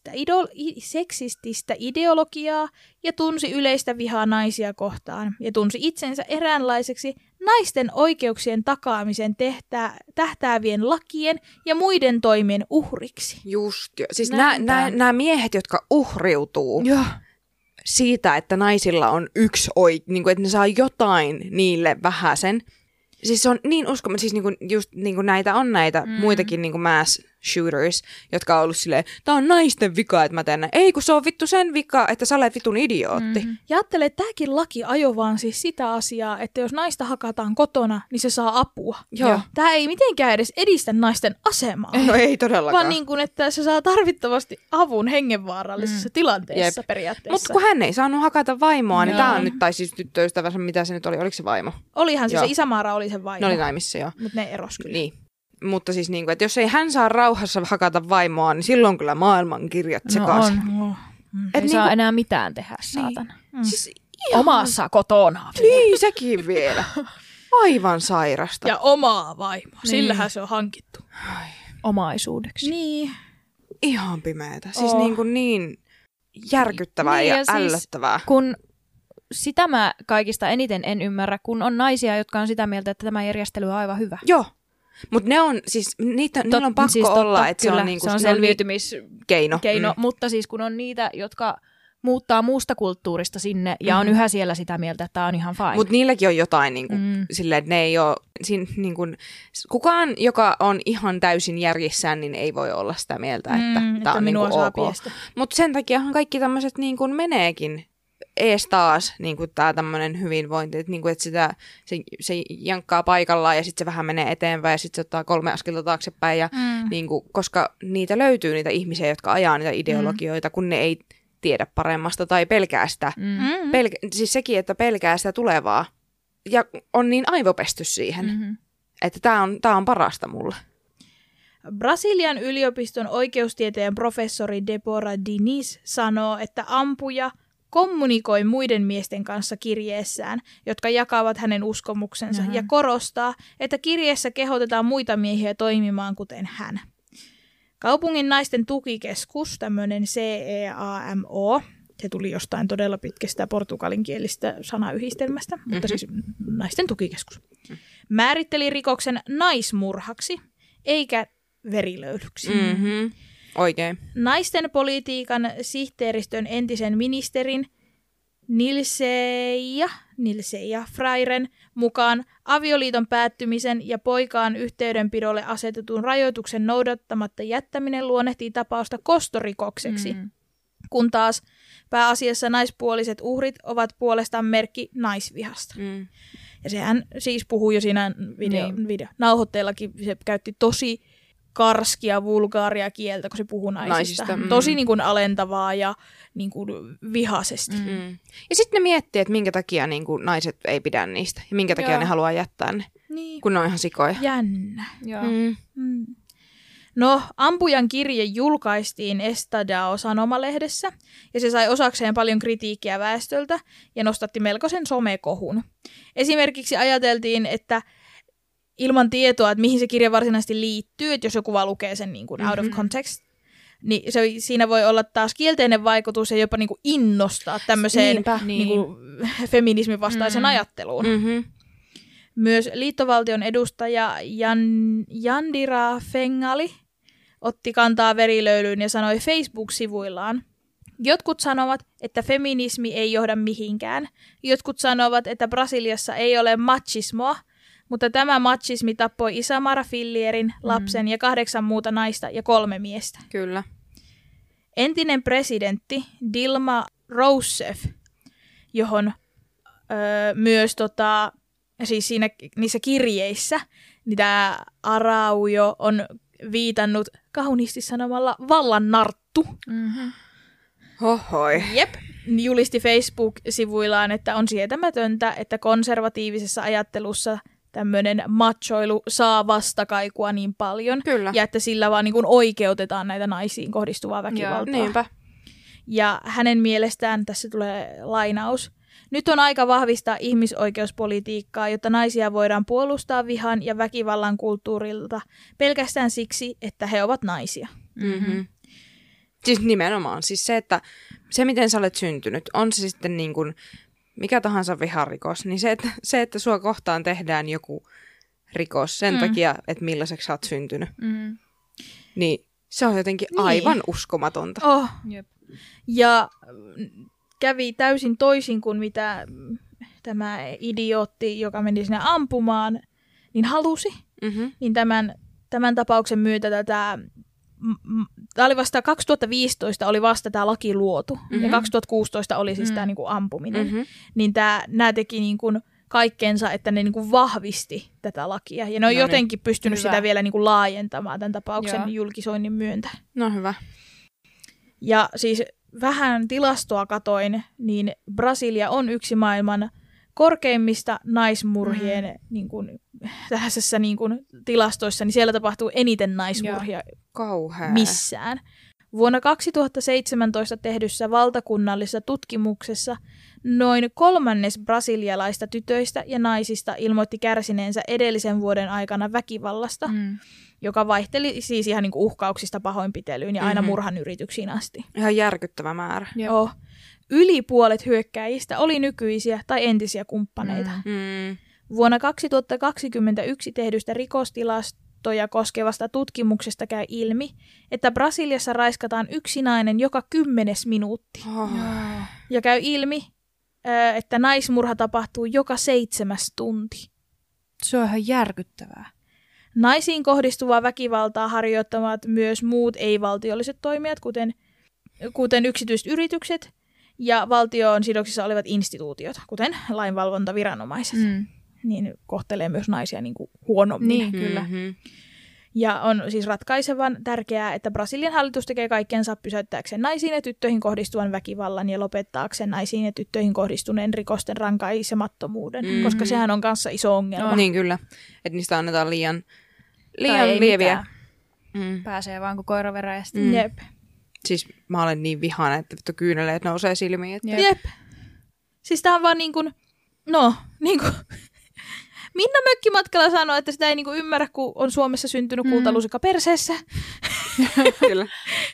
[SPEAKER 3] seksististä ideologiaa ja tunsi yleistä vihaa naisia kohtaan ja tunsi itsensä eräänlaiseksi naisten oikeuksien takaamisen tähtäävien lakien ja muiden toimien uhriksi.
[SPEAKER 4] Just jo. Siis nämä miehet, jotka uhriutuu siitä, että naisilla on yksi niin kuin, että ne saa jotain niille vähäsen. Siis se on niin uskomaton, siis just näitä on näitä muitakin mass shooters, jotka on ollut silleen, tää on naisten vika, että mä teen näin. Ei, kun se on vittu sen vika, että sä olet vitun idiootti.
[SPEAKER 3] Ja ajattele, että tämäkin laki ajoi vaan siis sitä asiaa, että jos naista hakataan kotona, niin se saa apua.
[SPEAKER 4] Joo.
[SPEAKER 3] Tämä ei mitenkään edes edistä naisten asemaa.
[SPEAKER 4] No ei todellakaan.
[SPEAKER 3] Vaan niin kuin, että se saa tarvittavasti avun hengenvaarallisessa tilanteessa periaatteessa.
[SPEAKER 4] Mutta kun hän ei saanut hakata vaimoa, niin tää on nyt, tai siis tyttöystävänsä, mitä se nyt oli, oliko se vaimo?
[SPEAKER 3] Olihan se Isämaara oli sen vaimo.
[SPEAKER 4] Ne oli naimissa, joo.
[SPEAKER 3] Mutta ne eros kyllä.
[SPEAKER 4] Niin. Mutta siis että jos ei hän saa rauhassa hakata vaimoa, niin silloin kyllä maailman kirjat sekaisin.
[SPEAKER 5] Ei saa enää mitään tehdä, saatana.
[SPEAKER 4] Siis
[SPEAKER 5] omassa kotona.
[SPEAKER 4] Niin, sekin vielä. Aivan sairasta.
[SPEAKER 3] Ja omaa vaimoa. Sillähän se on hankittu.
[SPEAKER 5] Omaisuudeksi.
[SPEAKER 3] Niin.
[SPEAKER 4] Ihan pimeätä. Siis niin järkyttävää ja ällöttävää.
[SPEAKER 5] Siis, kun sitä mä kaikista eniten en ymmärrä, kun on naisia, jotka on sitä mieltä, että tämä järjestely on aivan hyvä.
[SPEAKER 4] Joo. Mutta ne on, siis niillä on pakko siis olla, että
[SPEAKER 5] kyllä,
[SPEAKER 4] se on, niinku,
[SPEAKER 5] se on selviytymiskeino.
[SPEAKER 4] Mutta
[SPEAKER 5] siis kun on niitä, jotka muuttaa muusta kulttuurista sinne ja on yhä siellä sitä mieltä, että tämä on ihan fine.
[SPEAKER 4] Mutta niilläkin on jotain silleen, että ne ei ole, kukaan, joka on ihan täysin järjissään, niin ei voi olla sitä mieltä, että tämä on ok. Mutta sen takiahan kaikki tämmöiset meneekin ees taas tämä tämmöinen hyvinvointi, että se jankkaa paikallaan ja sitten se vähän menee eteenpäin ja sitten se ottaa 3 askelta taaksepäin. Ja, koska niitä löytyy niitä ihmisiä, jotka ajaa niitä ideologioita, kun ne ei tiedä paremmasta tai pelkää sitä. Siis sekin, että pelkää sitä tulevaa ja on niin aivopesty siihen, että tämä on parasta mulle.
[SPEAKER 3] Brasilian yliopiston oikeustieteen professori Deborah Diniz sanoo, että ampuja kommunikoi muiden miesten kanssa kirjeessään, jotka jakavat hänen uskomuksensa, ja korostaa, että kirjeessä kehotetaan muita miehiä toimimaan kuten hän. Kaupungin naisten tukikeskus, tämmöinen CEAMO, se tuli jostain todella pitkästä portugalinkielistä sanayhdistelmästä, mutta siis naisten tukikeskus, määritteli rikoksen naismurhaksi, eikä verilöylyksi.
[SPEAKER 4] Oikein.
[SPEAKER 3] Naisten politiikan sihteeristön entisen ministerin Nilseija Frairen mukaan avioliiton päättymisen ja poikaan yhteydenpidolle asetetun rajoituksen noudattamatta jättäminen luonnehtii tapausta kostorikokseksi, kun taas pääasiassa naispuoliset uhrit ovat puolestaan merkki naisvihasta. Ja sehän siis puhuu jo siinä nauhoitteellakin, se käytti tosi karskia, vulgaaria kieltä, kun se puhuu naisista. Tosi alentavaa ja vihaisesti.
[SPEAKER 4] Ja sitten ne miettii, että minkä takia naiset ei pidä niistä. Ja minkä takia ne haluaa jättää ne, kun ne on ihan sikoja.
[SPEAKER 3] Jännä. No, ampujan kirje julkaistiin Estadao-sanomalehdessä, ja se sai osakseen paljon kritiikkiä väestöltä ja nostatti melkoisen somekohun. Esimerkiksi ajateltiin, että ilman tietoa, että mihin se kirja varsinaisesti liittyy, että jos joku vaan lukee sen out of context, niin siinä voi olla taas kielteinen vaikutus ja jopa niinku innostaa tämmöiseen niinku feminismin vastaisen ajatteluun.
[SPEAKER 4] Mm-hmm.
[SPEAKER 3] Myös liittovaltion edustaja Yandira Fengali otti kantaa verilöylyyn ja sanoi Facebook-sivuillaan: jotkut sanovat, että feminismi ei johda mihinkään. Jotkut sanovat, että Brasiliassa ei ole machismoa, mutta tämä machismi tappoi Isamara Fillierin, lapsen ja 8 muuta naista ja 3 miestä.
[SPEAKER 4] Kyllä.
[SPEAKER 3] Entinen presidentti Dilma Rousseff, johon myös siis niissä kirjeissä, mitä Araujo on viitannut kauniisti sanomalla vallannarttu.
[SPEAKER 5] Mm-hmm.
[SPEAKER 4] Hohoi.
[SPEAKER 3] Jep. Julisti Facebook-sivuillaan, että on sietämätöntä, että konservatiivisessa ajattelussa tämmöinen machoilu saa vastakaikua niin paljon.
[SPEAKER 4] Kyllä.
[SPEAKER 3] Ja että sillä vaan niin kuin oikeutetaan näitä naisiin kohdistuvaa väkivaltaa.
[SPEAKER 4] Niinpä.
[SPEAKER 3] Ja hänen mielestään, tässä tulee lainaus: nyt on aika vahvistaa ihmisoikeuspolitiikkaa, jotta naisia voidaan puolustaa vihan ja väkivallan kulttuurilta pelkästään siksi, että he ovat naisia.
[SPEAKER 4] Mm-hmm. Siis nimenomaan. Siis se, miten sä olet syntynyt, on se sitten niin kuin mikä tahansa viharikos, niin se, että sua kohtaan tehdään joku rikos sen takia, että millaiseksi sä oot syntynyt, niin se on jotenkin aivan uskomatonta.
[SPEAKER 3] Oh.
[SPEAKER 5] Jep.
[SPEAKER 3] Ja kävi täysin toisin kuin mitä tämä idiootti, joka meni sinne ampumaan, niin halusi.
[SPEAKER 4] Mm-hmm.
[SPEAKER 3] Niin tämän tapauksen myötä tämä oli vasta 2015 oli vasta tämä laki luotu. Ja 2016 oli siis tämä niinku ampuminen. Niin nämä teki niinku kaikkensa, että ne niinku vahvisti tätä lakia. Ja ne on jotenkin pystynyt sitä vielä niinku laajentamaan tämän tapauksen julkisoinnin myöntä.
[SPEAKER 4] No hyvä.
[SPEAKER 3] Ja siis vähän tilastoa katoin, niin Brasilia on yksi maailman korkeimmista naismurhien niin kuin, tällaisessa niin kuin, tilastoissa, niin siellä tapahtuu eniten naismurhia missään. Vuonna 2017 tehdyssä valtakunnallisessa tutkimuksessa noin 1/3 brasilialaista tytöistä ja naisista ilmoitti kärsineensä edellisen vuoden aikana väkivallasta, joka vaihteli siis ihan niin kuin uhkauksista pahoinpitelyyn ja aina murhan yrityksiin asti.
[SPEAKER 4] Ihan järkyttävä määrä.
[SPEAKER 3] Joo. Yli puolet hyökkääjistä oli nykyisiä tai entisiä kumppaneita. Vuonna 2021 tehdystä rikostilastoja koskevasta tutkimuksesta käy ilmi, että Brasiliassa raiskataan yksi nainen joka 10. minuutti. Ja käy ilmi, että naismurha tapahtuu joka 7. tunti.
[SPEAKER 5] Se on ihan järkyttävää.
[SPEAKER 3] Naisiin kohdistuvaa väkivaltaa harjoittavat myös muut ei-valtiolliset toimijat, kuten yksityiset yritykset ja valtion sidoksissa olevat instituutiot, kuten lainvalvontaviranomaiset. Niin kohtelee myös naisia niin kuin huonommin.
[SPEAKER 5] Niin, kyllä.
[SPEAKER 3] Ja on siis ratkaisevan tärkeää, että Brasilian hallitus tekee kaikkensa pysäyttääkseen naisiin ja tyttöihin kohdistuvan väkivallan ja lopettaakseen naisiin ja tyttöihin kohdistuneen rikosten rankaisemattomuuden, koska sehän on kanssa iso ongelma.
[SPEAKER 4] No, niin kyllä, että niistä annetaan liian lieviä.
[SPEAKER 5] Pääsee vaan kuin koira veräjästä.
[SPEAKER 3] Jep.
[SPEAKER 4] Siis mä olen niin vihana, että vittu kyyneleet nousee silmiin. Että...
[SPEAKER 3] Jep. Siis tää on vaan niin kuin, Minna Mökkimatkala sanoi, että sitä ei niinku ymmärrä, kun on Suomessa syntynyt kultalusikka perseessä.
[SPEAKER 4] Kyllä.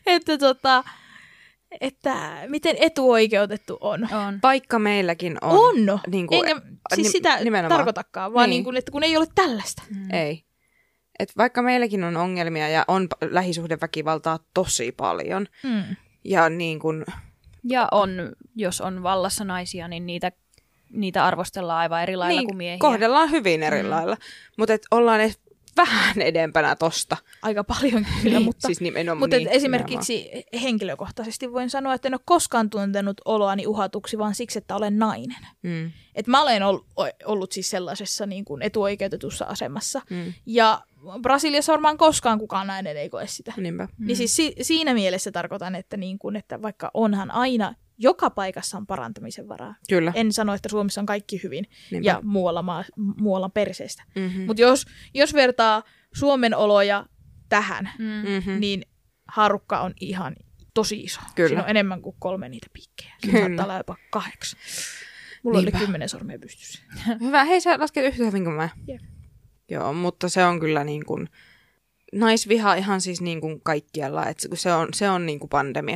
[SPEAKER 3] että miten etuoikeutettu on.
[SPEAKER 4] Vaikka meilläkin on. Niin kuin,
[SPEAKER 3] enkä siis sitä tarkoitakaan, vaan niin kuin, että kun ei ole tällaista.
[SPEAKER 4] Ei. Et vaikka meilläkin on ongelmia ja on lähisuhdeväkivaltaa tosi paljon. Ja niin kuin...
[SPEAKER 5] Ja jos on vallassa naisia, niin niitä arvostellaan aivan eri lailla kuin miehiä.
[SPEAKER 4] Kohdellaan hyvin eri lailla. Mutta ollaan edes vähän edempänä tosta.
[SPEAKER 3] Aika paljon kyllä, mutta,
[SPEAKER 4] siis
[SPEAKER 3] mutta esimerkiksi henkilökohtaisesti voin sanoa, että en ole koskaan tuntenut oloani uhatuksi, vaan siksi, että olen nainen. Et mä olen ollut siis sellaisessa niin kuin etuoikeutetussa asemassa. Ja Brasiliassa varmaan koskaan kukaan nainen ei koe sitä.
[SPEAKER 4] Niinpä.
[SPEAKER 3] Niin siis siinä mielessä tarkoitan, että, niin kuin, että vaikka onhan aina joka paikassa on parantamisen varaa.
[SPEAKER 4] Kyllä.
[SPEAKER 3] En sano, että Suomessa on kaikki hyvin ja muualla perseestä. Mutta jos vertaa Suomen oloja tähän, niin haarukka on ihan tosi iso.
[SPEAKER 4] Kyllä.
[SPEAKER 3] Siinä on enemmän kuin 3 niitä piikkejä. Siinä saattaa olla jopa 8. Mulla oli 10 sormea pystyssä.
[SPEAKER 4] Hyvä. Hei, sä lasket yhtä hyvin kuin mä.
[SPEAKER 3] Jep.
[SPEAKER 4] Joo, mutta se on kyllä niin kuin... naisviha ihan siis niin kuin kaikkialla, että se on niin kuin pandemia.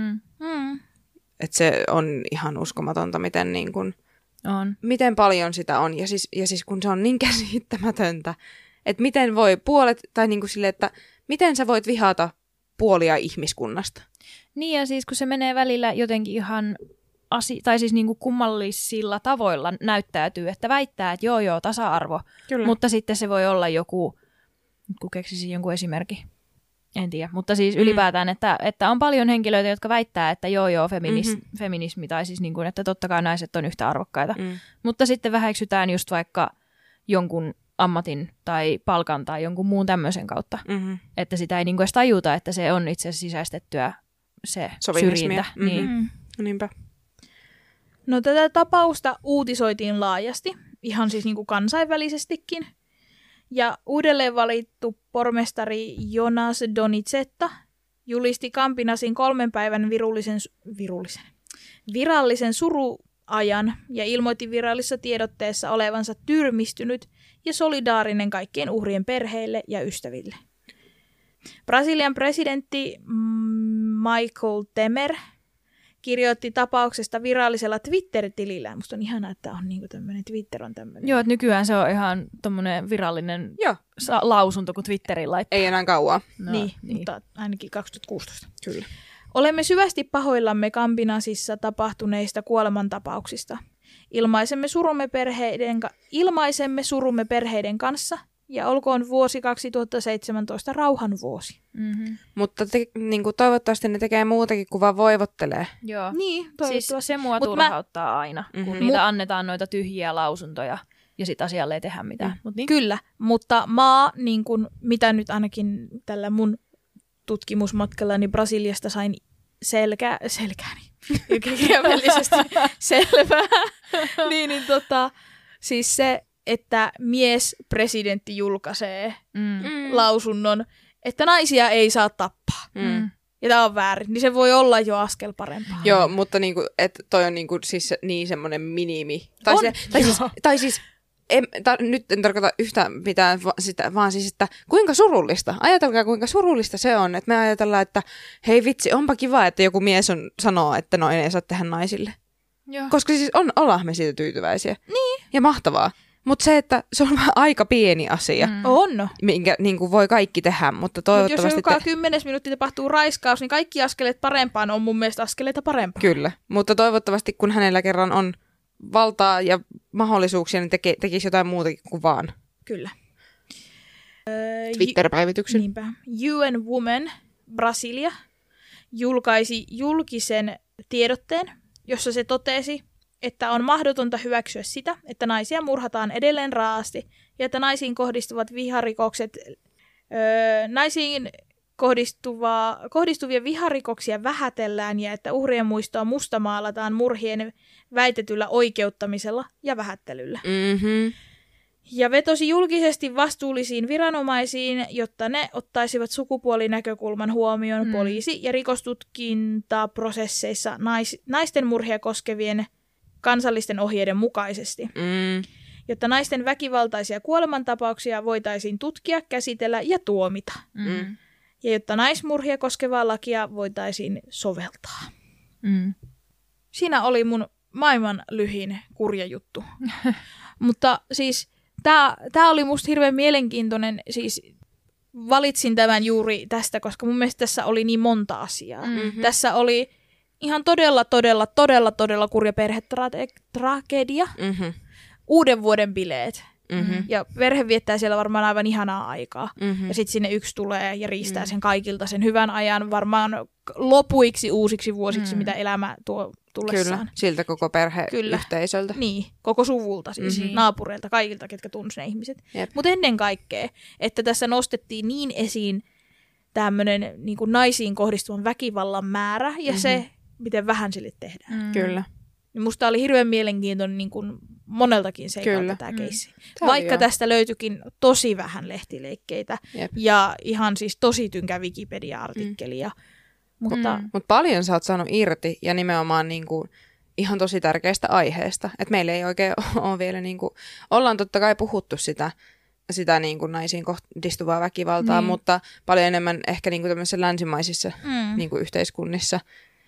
[SPEAKER 4] Että se on ihan uskomatonta, miten, niin kuin, miten paljon sitä on. Ja siis kun se on niin käsittämätöntä, että miten voi puolet, tai niin kuin sille, että miten sä voit vihata puolia ihmiskunnasta.
[SPEAKER 5] Niin ja siis kun se menee välillä jotenkin ihan tai siis niinku kummallisilla tavoilla näyttäytyy, että väittää, että joo, tasa-arvo, kyllä. Mutta sitten se voi olla joku, kun keksisin jonkun esimerkki, en tiedä, mutta siis ylipäätään, että on paljon henkilöitä, jotka väittää, että feminismi, tai siis niinku, että totta kai naiset on yhtä arvokkaita, mutta sitten väheksytään just vaikka jonkun ammatin tai palkan tai jonkun muun tämmöisen kautta, että sitä ei niinku edes tajuta, että se on itse asiassa sisäistettyä se syrjintä. Niin.
[SPEAKER 4] Niinpä.
[SPEAKER 3] No tätä tapausta uutisoitiin laajasti, ihan siis niin kuin kansainvälisestikin. Ja uudelleen valittu pormestari Jonas Donizetta julisti Kampinasin 3 päivän virallisen suruajan ja ilmoitti virallisessa tiedotteessa olevansa tyrmistynyt ja solidaarinen kaikkien uhrien perheille ja ystäville. Brasilian presidentti Michel Temer kirjoitti tapauksesta virallisella Twitter-tilillä. Musta on ihanaa, että on niinku tämmöinen Twitter on tämmöinen.
[SPEAKER 5] Joo, että nykyään se on ihan tommoinen virallinen lausunto kuin Twitterin laittaa.
[SPEAKER 4] Ei enää kauaa.
[SPEAKER 3] No, niin, mutta ainakin 2016.
[SPEAKER 4] Kyllä.
[SPEAKER 3] Olemme syvästi pahoillamme Kampinasissa tapahtuneista kuolemantapauksista. Ilmaisemme surumme perheiden kanssa ja olkoon vuosi 2017 rauhan vuosi.
[SPEAKER 4] Mutta toivottavasti ne tekee muutakin kuin vaan voivottelee.
[SPEAKER 5] Joo.
[SPEAKER 3] Niin, toivottavasti.
[SPEAKER 5] Siis se mua turhauttaa aina, kun niitä annetaan noita tyhjiä lausuntoja ja sit asialle ei tehdä mitään. Niin.
[SPEAKER 3] Kyllä, mutta niin kun, mitä nyt ainakin tällä mun tutkimusmatkallani Brasiliasta sain selkääni, kirjaimellisesti selvää, siis se, että miespresidentti julkaisee lausunnon, että naisia ei saa tappaa. Ja tämä on väärin, niin se voi olla jo askel parempaa.
[SPEAKER 4] Joo, mutta niinku, toi on niinku, siis niin semmoinen minimi. Nyt en tarkoita yhtään mitään, vaan siis, että kuinka surullista. Ajatelkaa, kuinka surullista se on, että me ajatellaan, että hei vitsi, onpa kiva, että joku mies sanoo, että noin ei saa tehdä naisille. Joo. Koska siis ollaan me siitä tyytyväisiä. Niin. Ja mahtavaa. Mutta se, että se on aika pieni asia,
[SPEAKER 3] on,
[SPEAKER 4] minkä niin kuin voi kaikki tehdä, mutta toivottavasti...
[SPEAKER 3] Jos joka 10 minuuttia tapahtuu raiskaus, niin kaikki askeleet parempaan on mun mielestä askeleita parempaan.
[SPEAKER 4] Kyllä, mutta toivottavasti kun hänellä kerran on valtaa ja mahdollisuuksia, niin tekisi jotain muutakin kuin vaan.
[SPEAKER 3] Kyllä.
[SPEAKER 4] Twitter-päivityksen.
[SPEAKER 3] Niinpä. UN Women Brasilia julkaisi julkisen tiedotteen, jossa se totesi, että on mahdotonta hyväksyä sitä, että naisia murhataan edelleen raasti ja että naisiin kohdistuvat viharikokset, naisiin kohdistuvia viharikoksia vähätellään ja että uhrien muistoa mustamaalataan murhien väitetyllä oikeuttamisella ja vähättelyllä. Ja vetosi julkisesti vastuullisiin viranomaisiin, jotta ne ottaisivat sukupuolinäkökulman huomioon poliisi- ja rikostutkintaprosesseissa naisten murhia koskevien kansallisten ohjeiden mukaisesti, jotta naisten väkivaltaisia kuolemantapauksia voitaisiin tutkia, käsitellä ja tuomita. Ja jotta naismurhia koskevaa lakia voitaisiin soveltaa. Siinä oli mun maailman lyhin kurja juttu. Mutta siis tämä oli musta hirveän mielenkiintoinen, siis valitsin tämän juuri tästä, koska mun mielestä tässä oli niin monta asiaa. Tässä oli ihan todella kurja perhetragedia, uuden vuoden bileet. Ja perhe viettää siellä varmaan aivan ihanaa aikaa. Ja sitten sinne yksi tulee ja riistää sen kaikilta sen hyvän ajan varmaan lopuiksi uusiksi vuosiksi, mitä elämä tuo tullessaan.
[SPEAKER 4] Kyllä, siltä koko perheyhteisöltä.
[SPEAKER 3] Niin, koko suvulta siis, naapureilta, kaikilta, ketkä tunsi ne ihmiset. Mutta ennen kaikkea, että tässä nostettiin niin esiin tämmöinen niin kuin naisiin kohdistuvan väkivallan määrä ja se, miten vähän sille tehdään.
[SPEAKER 4] Kyllä.
[SPEAKER 3] Musta oli hirveän mielenkiintoinen niin kuin moneltakin seikalta tämä keissi. Vaikka tästä löytyikin tosi vähän lehtileikkeitä ja ihan siis tosi tynkä Wikipedia-artikkelia. Mutta
[SPEAKER 4] paljon sä oot saanut irti ja nimenomaan niin kuin ihan tosi tärkeästä aiheesta. Että meillä ei oikein ole vielä, niin kuin, ollaan totta kai puhuttu sitä sitä niin kuin naisiin kohdistuvaa väkivaltaa, mutta paljon enemmän ehkä niin kuin tämmöisissä länsimaisissa niin kuin yhteiskunnissa,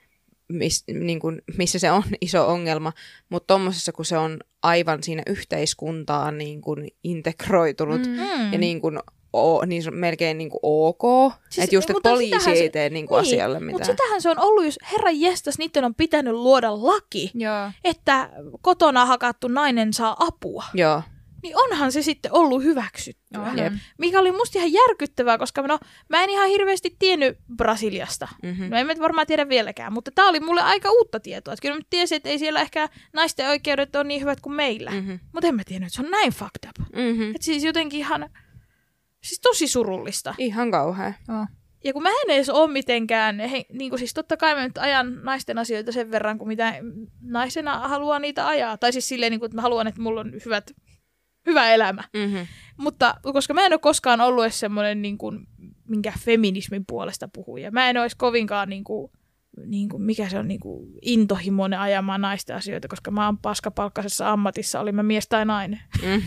[SPEAKER 4] missä se on iso ongelma, mutta tommosessa, kun se on aivan siinä yhteiskuntaan niin kuin integroitunut ja niin kuin niin se on melkein niin kuin ok. Siis, että just, että poliisi ei tee niin kuin asialle mitään.
[SPEAKER 3] Mutta sitähän se on ollut, jos herran jestas, niiden on pitänyt luoda laki, että kotona hakattu nainen saa apua.
[SPEAKER 4] Joo.
[SPEAKER 3] Niin onhan se sitten ollut hyväksyttyä. Mikä oli musta ihan järkyttävää, koska mä en ihan hirveästi tiennyt Brasiliasta. No en mä varmaan tiedä vieläkään, mutta tää oli mulle aika uutta tietoa. Että kyllä mä tiesin, että ei siellä ehkä naisten oikeudet ole niin hyvät kuin meillä. Mutta en mä tiennyt, että se on näin fucked up. Että siis jotenkin ihan... Siis tosi surullista.
[SPEAKER 4] Ihan kauhea.
[SPEAKER 3] Ja kun mä en edes ole mitenkään, niin kuin siis totta kai mä nyt ajan naisten asioita sen verran, kuin mitä naisena haluaa niitä ajaa. Tai siis silleen, niin kuin, että mä haluan, että mulla on hyvä elämä. Mutta koska mä en ole koskaan ollut edes semmoinen, niin kuin, minkä feminismin puolesta puhuja. Mä en ole edes kovinkaan, niin kuin, mikä se on, niin kuin, intohimoinen ajamaan naisten asioita, koska mä oon paskapalkkaisessa ammatissa, oli mä mies tai nainen.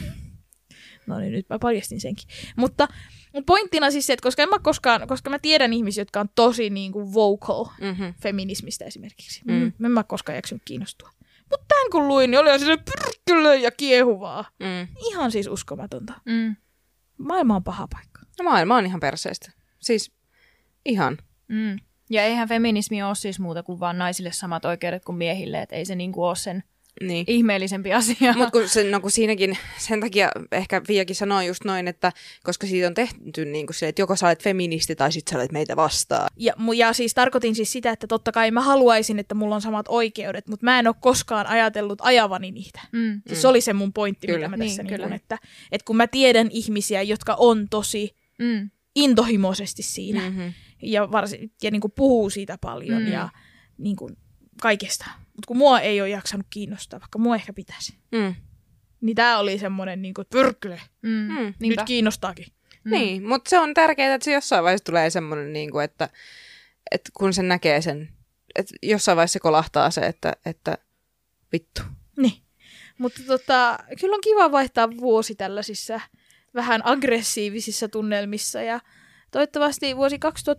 [SPEAKER 3] No niin, nyt mä paljastin senkin. Mutta pointtina siis se, että koska mä tiedän ihmisiä, jotka on tosi niin kuin vocal feminismistä esimerkiksi. Mä en mä koskaan jaksanut kiinnostua. Mutta tämän kun luin, niin oli se pyrkkylö ja kiehuvaa. Ihan siis uskomatonta. Maailma on paha paikka.
[SPEAKER 4] No, maailma on ihan perseestä. Siis ihan.
[SPEAKER 5] Ja eihän feminismi ole siis muuta kuin vaan naisille samat oikeudet kuin miehille. Että ei se niinku ole sen ihmeellisempi asia.
[SPEAKER 4] Mutta kun siinäkin, sen takia ehkä Viiakin sanoo just noin, että koska siitä on tehty niin kuin se, että joko sä olet feministi tai sit sä olet meitä vastaan.
[SPEAKER 3] Ja siis tarkoitin siis sitä, että totta kai mä haluaisin, että mulla on samat oikeudet, mutta mä en ole koskaan ajatellut ajavani niitä. Siis se oli se mun pointti, mitä mä tässä niin että kun mä tiedän ihmisiä, jotka on tosi intohimoisesti siinä ja niin kuin puhuu siitä paljon ja niin kuin kaikesta. Mutta kun mua ei ole jaksanut kiinnostaa, vaikka mua ehkä pitäisi. Niin tää oli semmoinen niin kuin pyrkkyle. Nyt kiinnostaakin.
[SPEAKER 4] Niin, mutta se on tärkeää, että se jossain vaiheessa tulee semmoinen, niin kuin, että kun sen näkee sen, että jossain vaiheessa se kolahtaa se, että vittu.
[SPEAKER 3] Niin, mutta kyllä on kiva vaihtaa vuosi tällaisissa vähän aggressiivisissa tunnelmissa. Ja toivottavasti vuosi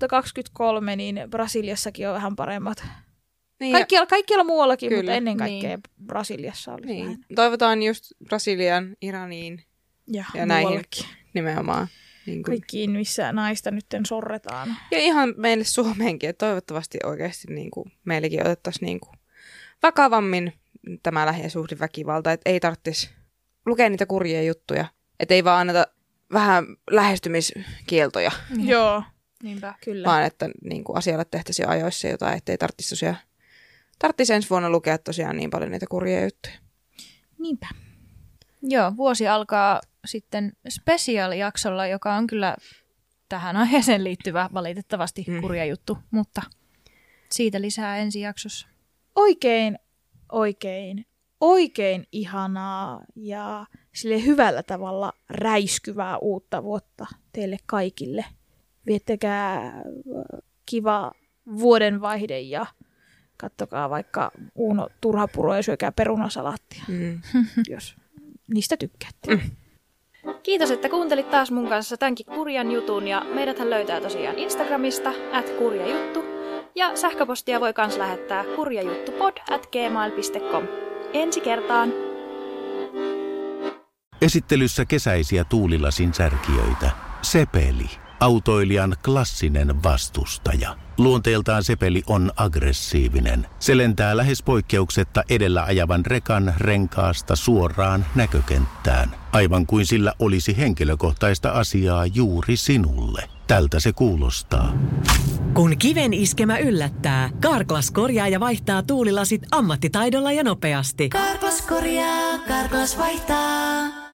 [SPEAKER 3] 2023, niin Brasiliassakin on vähän paremmat. Niin kaikkialla muuallakin, kyllä, mutta ennen kaikkea Brasiliassa olisi vähän.
[SPEAKER 4] Toivotaan just Brasilian, Iraniin ja näihin nimenomaan. Niin kuin.
[SPEAKER 3] Kaikkiin, missä naista nyt sorretaan.
[SPEAKER 4] Ja ihan meille Suomeenkin, että toivottavasti oikeasti niin kuin meillekin otettaisiin niin kuin vakavammin tämä lähisuhdeväkivalta, että ei tarvitsisi lukea niitä kurjia juttuja, että ei vaan anneta vähän lähestymiskieltoja.
[SPEAKER 3] Joo,
[SPEAKER 5] niinpä.
[SPEAKER 3] Kyllä.
[SPEAKER 4] Vaan että niin kuin asialle tehtäisiin ajoissa jotain, ettei tarvitsisi ensi vuonna lukea tosiaan niin paljon niitä kurjia juttuja.
[SPEAKER 3] Niinpä.
[SPEAKER 5] Joo, vuosi alkaa sitten special-jaksolla, joka on kyllä tähän aiheeseen liittyvä valitettavasti kurja juttu, mutta siitä lisää ensi jaksossa.
[SPEAKER 3] Oikein ihanaa ja sille hyvällä tavalla räiskyvää uutta vuotta teille kaikille. Viettäkää kiva vuodenvaihde ja kattokaa vaikka Uuno Turhapuro ja syökää perunasalaattia, jos niistä tykkäätte.
[SPEAKER 5] Kiitos, että kuuntelit taas mun kanssa tämänkin kurjan jutun ja meidäthän löytää tosiaan Instagramista @kurjajuttu ja sähköpostia voi kans lähettää kurjajuttupod@gmail.com. Ensi kertaan!
[SPEAKER 6] Esittelyssä kesäisiä tuulilasin särkijöitä. Sepeli. Autoilijan klassinen vastustaja. Luonteeltaan Sepeli on aggressiivinen. Se lentää lähes poikkeuksetta edellä ajavan rekan renkaasta suoraan näkökenttään. Aivan kuin sillä olisi henkilökohtaista asiaa juuri sinulle. Tältä se kuulostaa.
[SPEAKER 7] Kun kiven iskemä yllättää, Carglass korjaa ja vaihtaa tuulilasit ammattitaidolla ja nopeasti.
[SPEAKER 8] Carglass korjaa, Carglass vaihtaa.